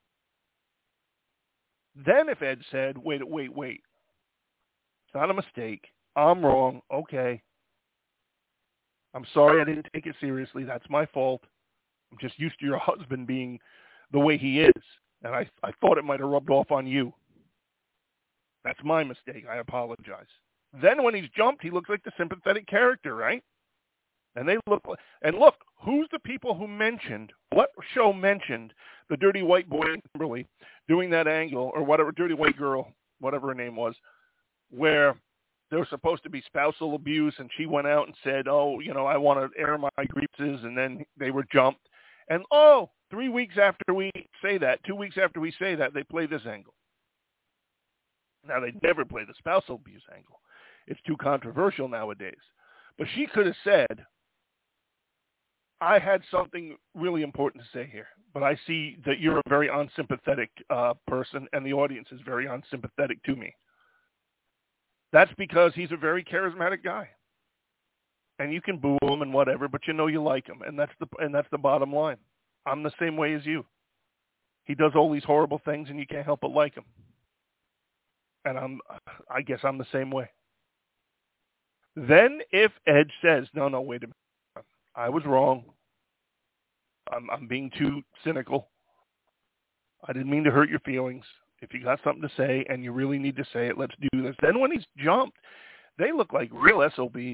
Then if Edge said, wait, it's not a mistake. I'm wrong. Okay. I'm sorry I didn't take it seriously. That's my fault. I'm just used to your husband being the way he is, and I thought it might have rubbed off on you. That's my mistake. I apologize. Then when he's jumped, he looks like the sympathetic character, right? And look, who's the people who mentioned, what show mentioned the dirty white boy in Kimberly doing that angle, or whatever, dirty white girl, whatever her name was, where there was supposed to be spousal abuse, and she went out and said, I want to air my grievances, and then they were jumped. And, 3 weeks after we say that, 2 weeks after we say that, they play this angle. Now, they never play the spousal abuse angle. It's too controversial nowadays. But she could have said, I had something really important to say here, but I see that you're a very unsympathetic person, and the audience is very unsympathetic to me. That's because he's a very charismatic guy. And you can boo him and whatever, but you like him, and that's the bottom line. I'm the same way as you. He does all these horrible things, and you can't help but like him. And I guess I'm the same way. Then if Edge says, no, wait a minute, I was wrong. I'm being too cynical. I didn't mean to hurt your feelings. If you got something to say and you really need to say it, let's do this. Then when he's jumped, they look like real SOBs.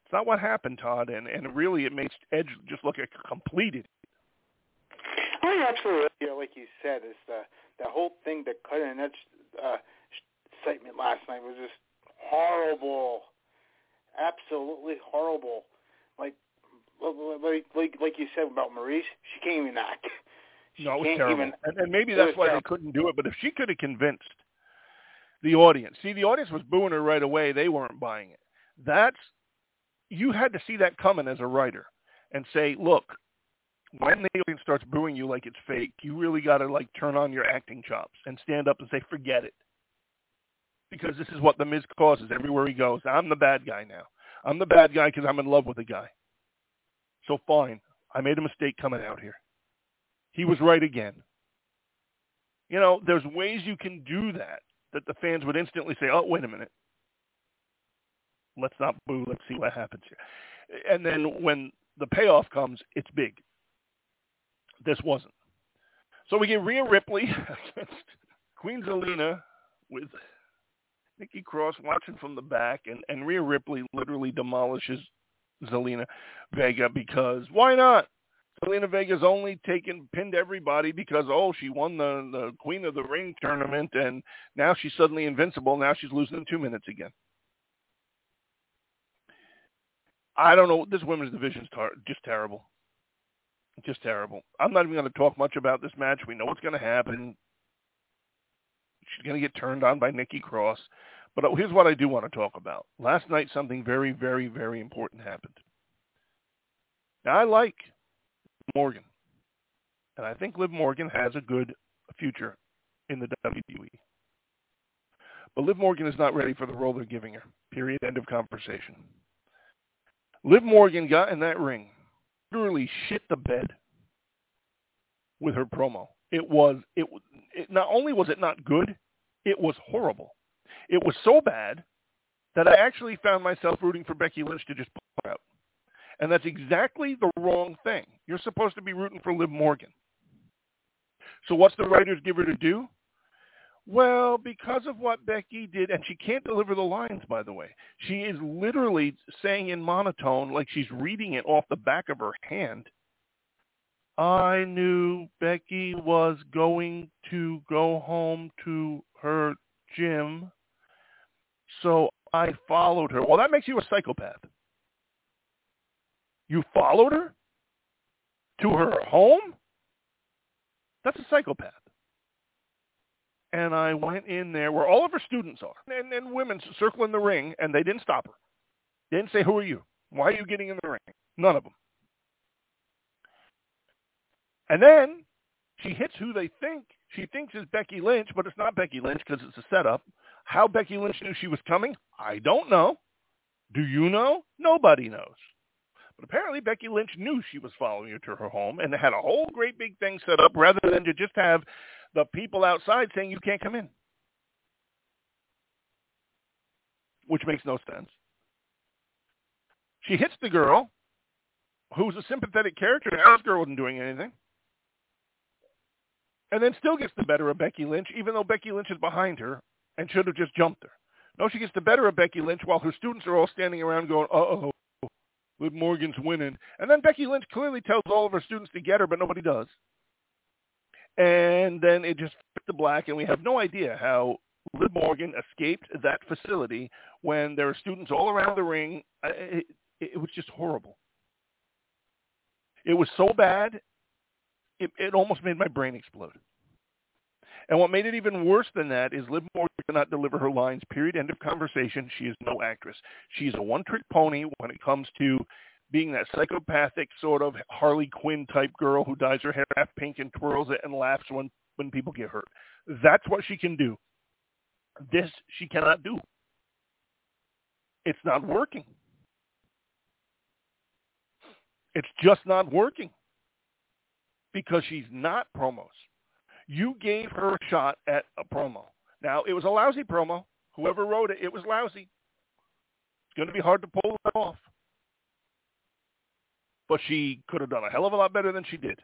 It's not what happened, Todd, and really it makes Edge just look like a complete idiot. Oh, absolutely. Like you said, it's the whole thing that cut in Edge segment last night was just horrible, absolutely horrible. Like you said about Maryse, she can't even act. No, it was terrible. And maybe that's why they couldn't do it. But if she could have convinced the audience, see, the audience was booing her right away. They weren't buying it. You had to see that coming as a writer and say, look, when the audience starts booing you like it's fake, you really got to turn on your acting chops and stand up and say, forget it. Because this is what The Miz causes everywhere he goes. I'm the bad guy now. I'm the bad guy because I'm in love with the guy. So fine, I made a mistake coming out here. He was right again. There's ways you can do that the fans would instantly say, oh, wait a minute. Let's not boo. Let's see what happens here. And then when the payoff comes, it's big. This wasn't. So we get Rhea Ripley against Queen Zelina with Nikki Cross watching from the back, and Rhea Ripley literally demolishes Zelina Vega because why not? Zelina Vega's only pinned everybody because, she won the Queen of the Ring tournament, and now she's suddenly invincible. Now she's losing in 2 minutes again. I don't know. This women's division's just terrible. Just terrible. I'm not even going to talk much about this match. We know what's going to happen. She's going to get turned on by Nikki Cross. But here's what I do want to talk about. Last night, something very, very, very important happened. Now, I like Morgan. And I think Liv Morgan has a good future in the WWE. But Liv Morgan is not ready for the role they're giving her. Period. End of conversation. Liv Morgan got in that ring, literally shit the bed with her promo. It not only was it not good, it was horrible. It was so bad that I actually found myself rooting for Becky Lynch to just pull her out. And that's exactly the wrong thing. You're supposed to be rooting for Liv Morgan. So what's the writers give her to do? Well, because of what Becky did, and she can't deliver the lines, by the way. She is literally saying in monotone, like she's reading it off the back of her hand. I knew Becky was going to go home to her gym, so I followed her. Well, that makes you a psychopath. You followed her to her home? That's a psychopath. And I went in there where all of her students are, and women circling the ring, and they didn't stop her. They didn't say, who are you? Why are you getting in the ring? None of them. And then she hits who she thinks is Becky Lynch, but it's not Becky Lynch because it's a setup. How Becky Lynch knew she was coming, I don't know. Do you know? Nobody knows. But apparently Becky Lynch knew she was following her to her home and had a whole great big thing set up rather than to just have the people outside saying you can't come in. Which makes no sense. She hits the girl, who's a sympathetic character, and this girl wasn't doing anything. And then still gets the better of Becky Lynch, even though Becky Lynch is behind her and should have just jumped her. No, she gets the better of Becky Lynch while her students are all standing around going, uh-oh, Liv Morgan's winning. And then Becky Lynch clearly tells all of her students to get her, but nobody does. And then it just fits to black, and we have no idea how Liv Morgan escaped that facility when there are students all around the ring. It was just horrible. It was so bad, it almost made my brain explode. And what made it even worse than that is Liv Morgan cannot deliver her lines, period, end of conversation. She is no actress. She's a one-trick pony when it comes to being that psychopathic sort of Harley Quinn type girl who dyes her hair half pink and twirls it and laughs when people get hurt. That's what she can do. This she cannot do. It's not working. It's just not working because she's not promos. You gave her a shot at a promo. Now, it was a lousy promo. Whoever wrote it, it was lousy. It's going to be hard to pull it off. But she could have done a hell of a lot better than she did.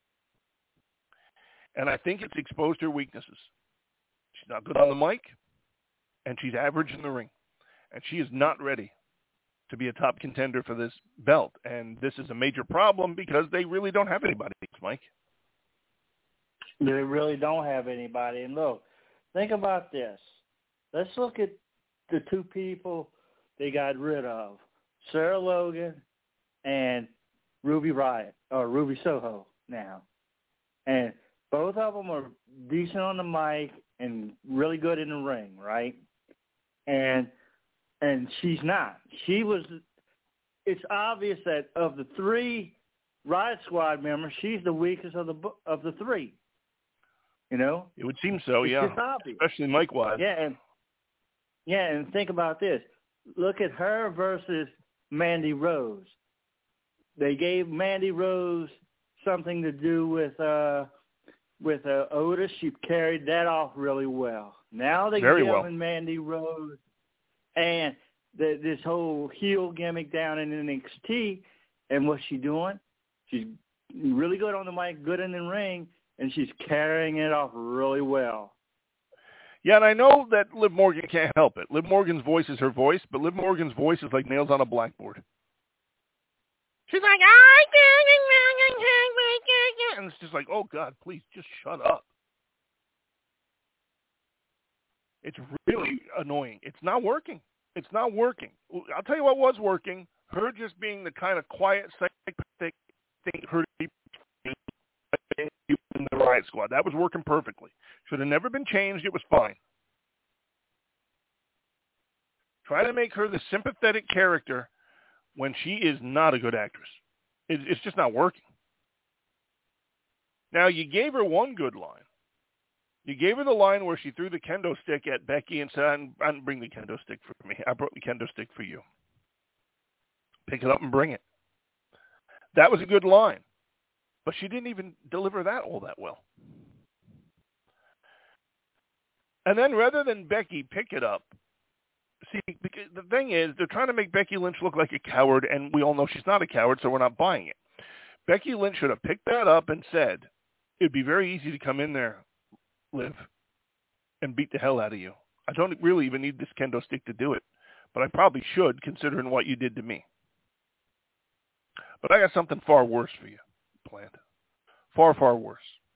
And I think it's exposed her weaknesses. She's not good on the mic, and she's average in the ring. And she is not ready to be a top contender for this belt. And this is a major problem because they really don't have anybody, Mike. They really don't have anybody. And look, think about this. Let's look at the two people they got rid of, Sarah Logan and Ruby Riott, or Ruby Soho now. And both of them are decent on the mic and really good in the ring, right? And she's not. It's obvious that of the three Riott Squad members, she's the weakest of the three. You know? It would seem so, it's yeah. Just obvious. Especially Mike-wise. Yeah, and think about this. Look at her versus Mandy Rose. They gave Mandy Rose something to do with Otis. She carried that off really well. Now they're giving Mandy Rose and this whole heel gimmick down in NXT, and what's she doing? She's really good on the mic, good in the ring, and she's carrying it off really well. Yeah, and I know that Liv Morgan can't help it. Liv Morgan's voice is her voice, but Liv Morgan's voice is like nails on a blackboard. She's like, and it's just like, oh, God, please, just shut up. It's really annoying. It's not working. It's not working. I'll tell you what was working. Her just being the kind of quiet, psychotic thing her in the Riott Squad. That was working perfectly. Should have never been changed. It was fine. Try to make her the sympathetic character when she is not a good actress. It's just not working. Now, you gave her one good line. You gave her the line where she threw the kendo stick at Becky and said, I didn't bring the kendo stick for me. I brought the kendo stick for you. Pick it up and bring it. That was a good line. But she didn't even deliver that all that well. And then rather than Becky pick it up, see, the thing is, they're trying to make Becky Lynch look like a coward, and we all know she's not a coward, so we're not buying it. Becky Lynch should have picked that up and said, it'd be very easy to come in there, Liv, and beat the hell out of you. I don't really even need this kendo stick to do it, but I probably should, considering what you did to me. But I got something far worse for you planned. Far, far worse.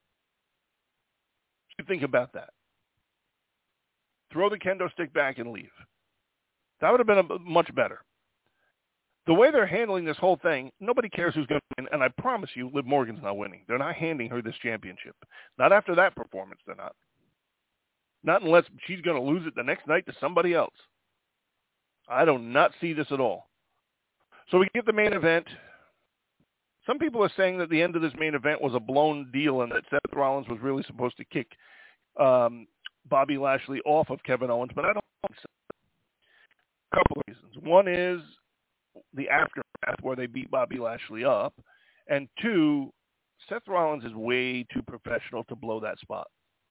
So think about that. Throw the kendo stick back and leave. That would have been much better. The way they're handling this whole thing, nobody cares who's going to win, and I promise you, Liv Morgan's not winning. They're not handing her this championship. Not after that performance, they're not. Not unless she's going to lose it the next night to somebody else. I do not see this at all. So we get the main event. Some people are saying that the end of this main event was a blown deal and that Seth Rollins was really supposed to kick Bobby Lashley off of Kevin Owens, but I don't think so. A couple of reasons. One is the aftermath where they beat Bobby Lashley up, and two, Seth Rollins is way too professional to blow that spot.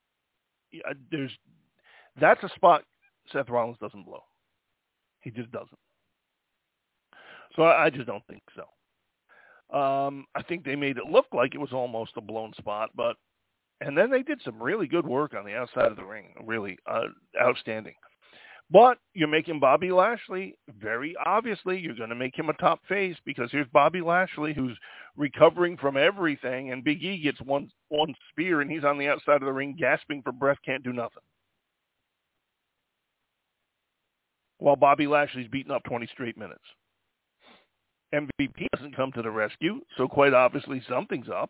That's a spot Seth Rollins doesn't blow. He just doesn't. So I just don't think so. I think they made it look like it was almost a blown spot, and then they did some really good work on the outside of the ring, really outstanding. But you're making Bobby Lashley, very obviously, you're going to make him a top face because here's Bobby Lashley who's recovering from everything, and Big E gets one spear, and he's on the outside of the ring gasping for breath, can't do nothing. While Bobby Lashley's beating up 20 straight minutes. MVP doesn't come to the rescue, so quite obviously something's up.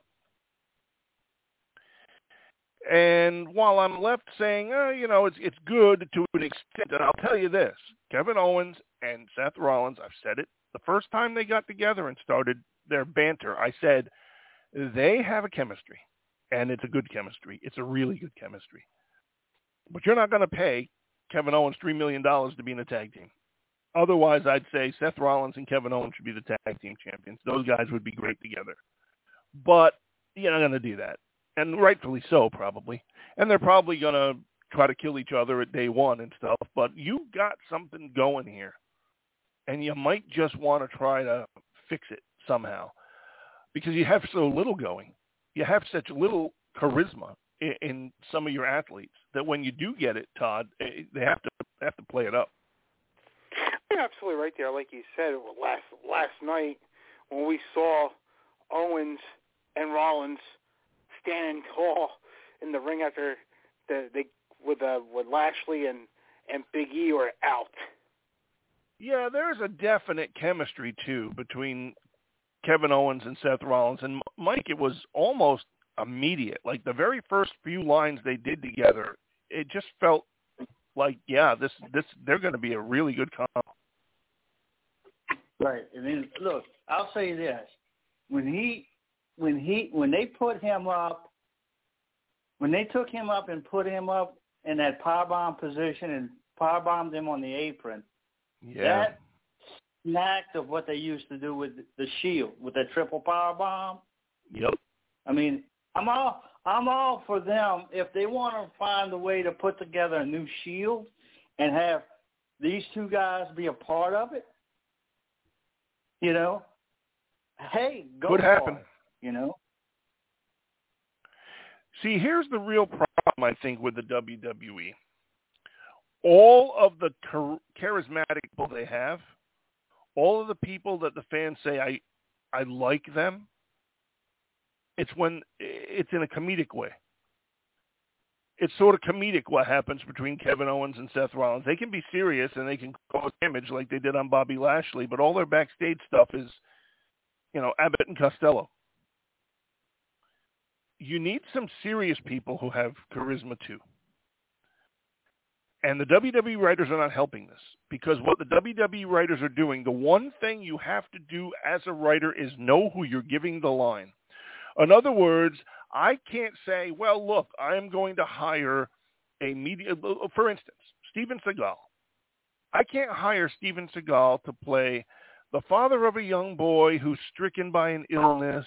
And while I'm left saying, it's good to an extent, and I'll tell you this, Kevin Owens and Seth Rollins, I've said it, the first time they got together and started their banter, I said, they have a chemistry, and it's a good chemistry. It's a really good chemistry. But you're not going to pay Kevin Owens $3 million to be in a tag team. Otherwise, I'd say Seth Rollins and Kevin Owens should be the tag team champions. Those guys would be great together. But you're not going to do that. And rightfully so, probably. And they're probably going to try to kill each other at day one and stuff. But you got something going here. And you might just want to try to fix it somehow. Because you have so little going. You have such little charisma in some of your athletes that when you do get it, Todd, they have to play it up. You're absolutely right there. Like you said, last night when we saw Owens and Rollins standing tall in the ring after with Lashley and Big E were out. Yeah, there's a definite chemistry, too, between Kevin Owens and Seth Rollins. And, Mike, it was almost immediate. Like, the very first few lines they did together, it just felt like, yeah, this they're going to be a really good combo. Right. And then, look, I'll say this. When they put him up, when they took him up and put him up in that powerbomb position and powerbombed him on the apron, that snacked of what they used to do with the Shield, with that triple powerbomb. Yep. I mean, I'm all for them if they want to find a way to put together a new Shield and have these two guys be a part of it. You know, hey, go Could happen. For it, you know. See, here's the real problem, I think, with the WWE. All of the charismatic people they have, all of the people that the fans say, I like them, it's when it's in a comedic way. It's sort of comedic what happens between Kevin Owens and Seth Rollins. They can be serious and they can cause damage like they did on Bobby Lashley, but all their backstage stuff is, Abbott and Costello. You need some serious people who have charisma too. And the WWE writers are not helping this, because what the WWE writers are doing, the one thing you have to do as a writer is know who you're giving the line. In other words, I can't say, well, look, I'm going to hire a media, for instance, Steven Seagal. I can't hire Steven Seagal to play the father of a young boy who's stricken by an illness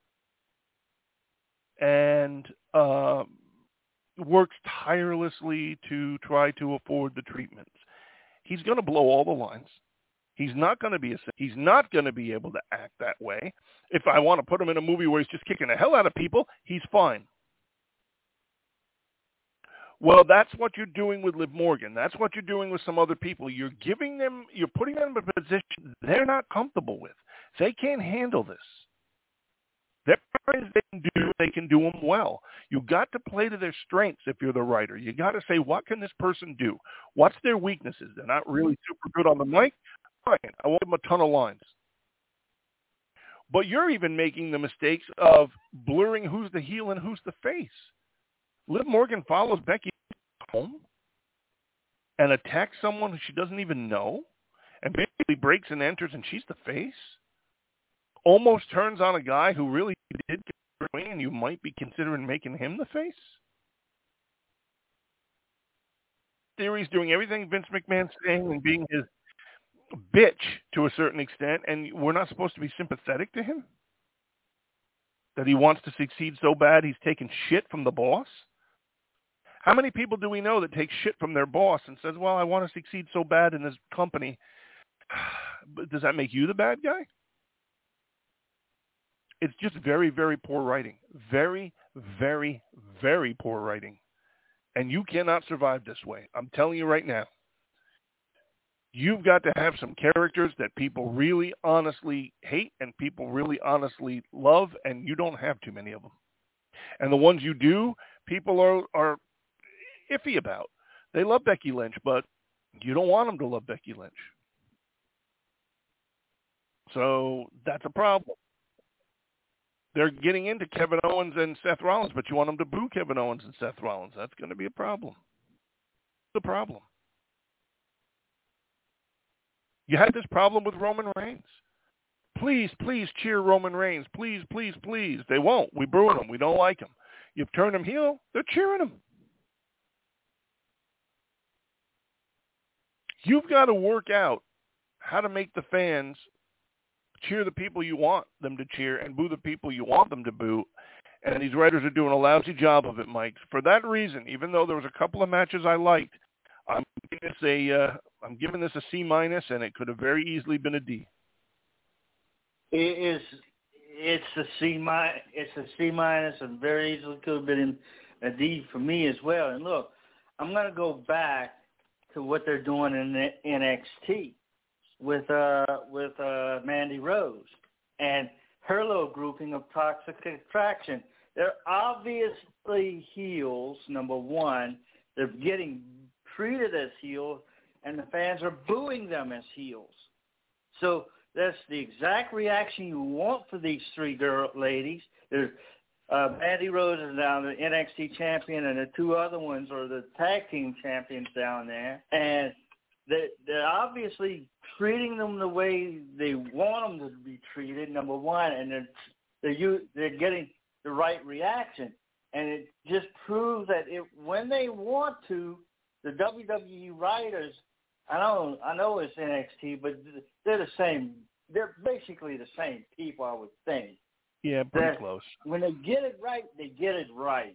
and works tirelessly to try to afford the treatments. He's going to blow all the lines. He's not going to be able to act that way. If I want to put him in a movie where he's just kicking the hell out of people, he's fine. Well, that's what you're doing with Liv Morgan. That's what you're doing with some other people. You're putting them in a position they're not comfortable with. They can't handle this. They can do them well. You've got to play to their strengths if you're the writer. You got to say, what can this person do? What's their weaknesses? They're not really super good on the mic. Fine, I won't give them a ton of lines. But you're even making the mistakes of blurring who's the heel and who's the face. Liv Morgan follows Becky home and attacks someone who she doesn't even know and basically breaks and enters, and she's the face. Almost turns on a guy who really did get away, and you might be considering making him the face. Theory's doing everything Vince McMahon's saying and being his bitch to a certain extent, and we're not supposed to be sympathetic to him? That he wants to succeed so bad he's taking shit from the boss? How many people do we know that take shit from their boss and says, well, I want to succeed so bad in this company? Does that make you the bad guy? It's just very, very poor writing. Very, very, very poor writing. And you cannot survive this way. I'm telling you right now. You've got to have some characters that people really honestly hate and people really honestly love, and you don't have too many of them. And the ones you do, people are iffy about. They love Becky Lynch, but you don't want them to love Becky Lynch. So that's a problem. They're getting into Kevin Owens and Seth Rollins, but you want them to boo Kevin Owens and Seth Rollins. That's going to be a problem. It's a problem. You had this problem with Roman Reigns. Please, please cheer Roman Reigns. Please, please, please. They won't. We booing him. We don't like him. You've turned him heel. They're cheering him. You've got to work out how to make the fans cheer the people you want them to cheer and boo the people you want them to boo. And these writers are doing a lousy job of it, Mike. For that reason, even though there was a couple of matches I liked, I'm giving this a C-, and it could have very easily been a D. It's a C-, and very easily could have been a D for me as well. And look, I'm going to go back to what they're doing in NXT. with Mandy Rose and her little grouping of Toxic Attraction. They're obviously heels, number one. They're getting treated as heels, and the fans are booing them as heels. So that's the exact reaction you want for these three ladies. There's Mandy Rose is now the NXT champion, and the two other ones are the tag team champions down there. And they're obviously treating them the way they want them to be treated, number one, and they're getting the right reaction. And it just proves that when they want to, the WWE writers, I know it's NXT, but they're the same. They're basically the same people, I would think. Yeah, pretty close. When they get it right, they get it right.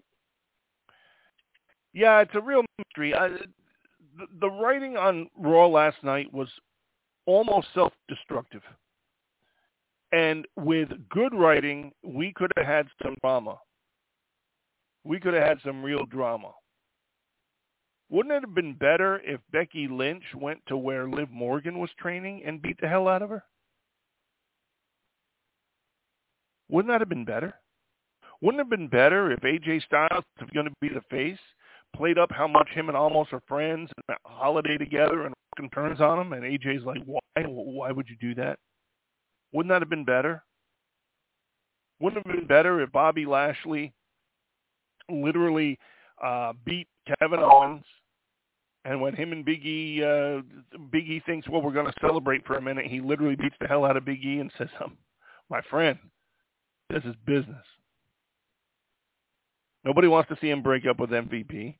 Yeah, it's a real mystery. The writing on Raw last night was almost self-destructive. And with good writing, we could have had some drama. We could have had some real drama. Wouldn't it have been better if Becky Lynch went to where Liv Morgan was training and beat the hell out of her? Wouldn't that have been better? Wouldn't it have been better if AJ Styles, if going to be the face, played up how much him and Almost are friends and holiday together and fucking turns on him, and AJ's like, why would you do that? Wouldn't that have been better? Wouldn't it have been better if Bobby Lashley literally beat Kevin Owens, and when him and Big E thinks, well, we're going to celebrate for a minute, he literally beats the hell out of Big E and says, my friend, this is business. Nobody wants to see him break up with MVP.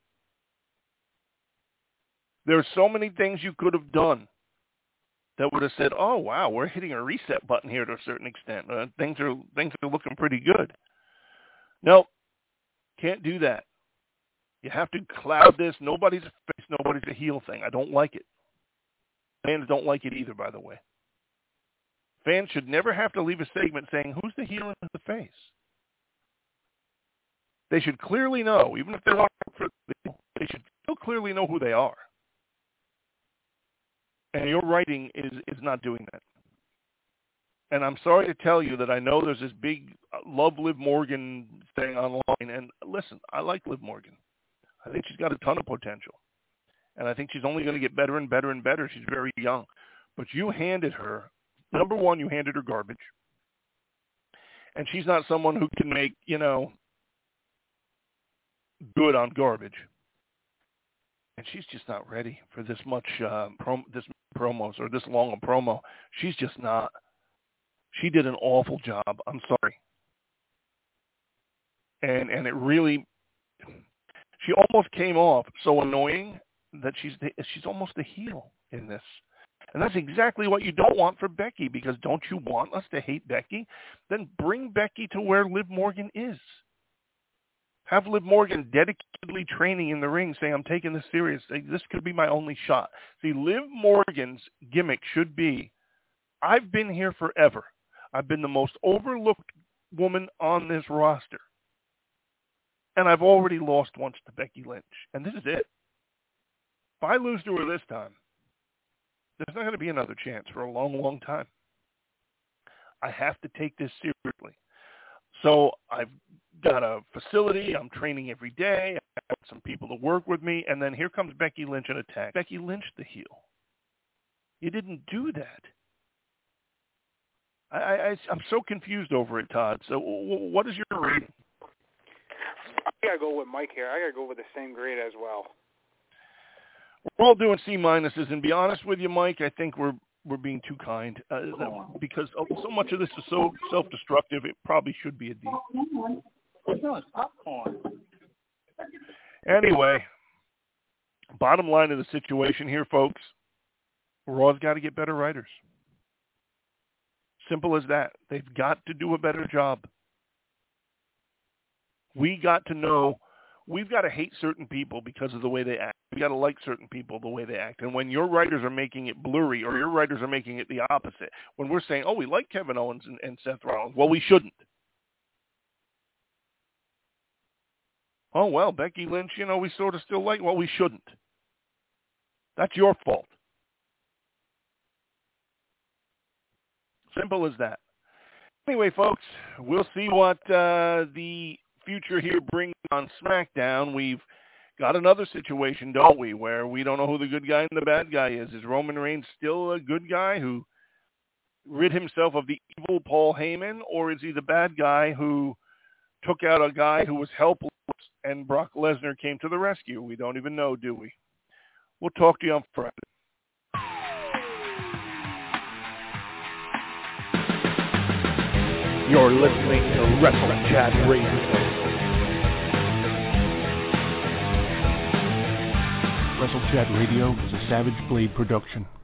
There are so many things you could have done that would have said, oh, wow, we're hitting a reset button here to a certain extent. Things are looking pretty good. Nope, can't do that. You have to cloud this. Nobody's a face, nobody's a heel thing. I don't like it. Fans don't like it either, by the way. Fans should never have to leave a segment saying, who's the heel and who's the face? They should clearly know, even if they're not for the heel, they should still clearly know who they are. And your writing is not doing that. And I'm sorry to tell you that I know there's this big love Liv Morgan thing online. And listen, I like Liv Morgan. I think she's got a ton of potential. And I think she's only going to get better and better and better. She's very young. But you handed her, number one, you handed her garbage. And she's not someone who can make, good on garbage. And she's just not ready for this much promos or this long a promo. She's just not. She did an awful job. I'm sorry. And it really, she almost came off so annoying that she's almost a heel in this. And that's exactly what you don't want for Becky, because don't you want us to hate Becky? Then bring Becky to where Liv Morgan is. Have Liv Morgan dedicatedly training in the ring, saying, I'm taking this serious. This could be my only shot. See, Liv Morgan's gimmick should be, I've been here forever. I've been the most overlooked woman on this roster. And I've already lost once to Becky Lynch. And this is it. If I lose to her this time, there's not going to be another chance for a long, long time. I have to take this seriously. So I've got a facility. I'm training every day. I have some people to work with me. And then here comes Becky Lynch in attack. Becky Lynch, the heel. You didn't do that. I'm so confused over it, Todd. So what is your rating? I got to go with Mike here. I got to go with the same grade as well. We're all doing C minuses. And be honest with you, Mike, I think we're being too kind because so much of this is so self-destructive. It probably should be a D. It's popcorn. Anyway, bottom line of the situation here, folks, Raw's got to get better writers. Simple as that. They've got to do a better job. We got to know, we've got to hate certain people because of the way they act. We got to like certain people the way they act. And when your writers are making it blurry, or your writers are making it the opposite, when we're saying, oh, we like Kevin Owens and Seth Rollins, well, we shouldn't. Oh, well, Becky Lynch, we sort of still like, well, we shouldn't. That's your fault. Simple as that. Anyway, folks, we'll see what the future here brings on SmackDown. We've got another situation, don't we, where we don't know who the good guy and the bad guy is. Is Roman Reigns still a good guy who rid himself of the evil Paul Heyman, or is he the bad guy who took out a guy who was helpless and Brock Lesnar came to the rescue? We don't even know, do we? We'll talk to you on Friday. You're listening to Wrestle Chat Radio. Wrestle Chat Radio is a Savage Blade production.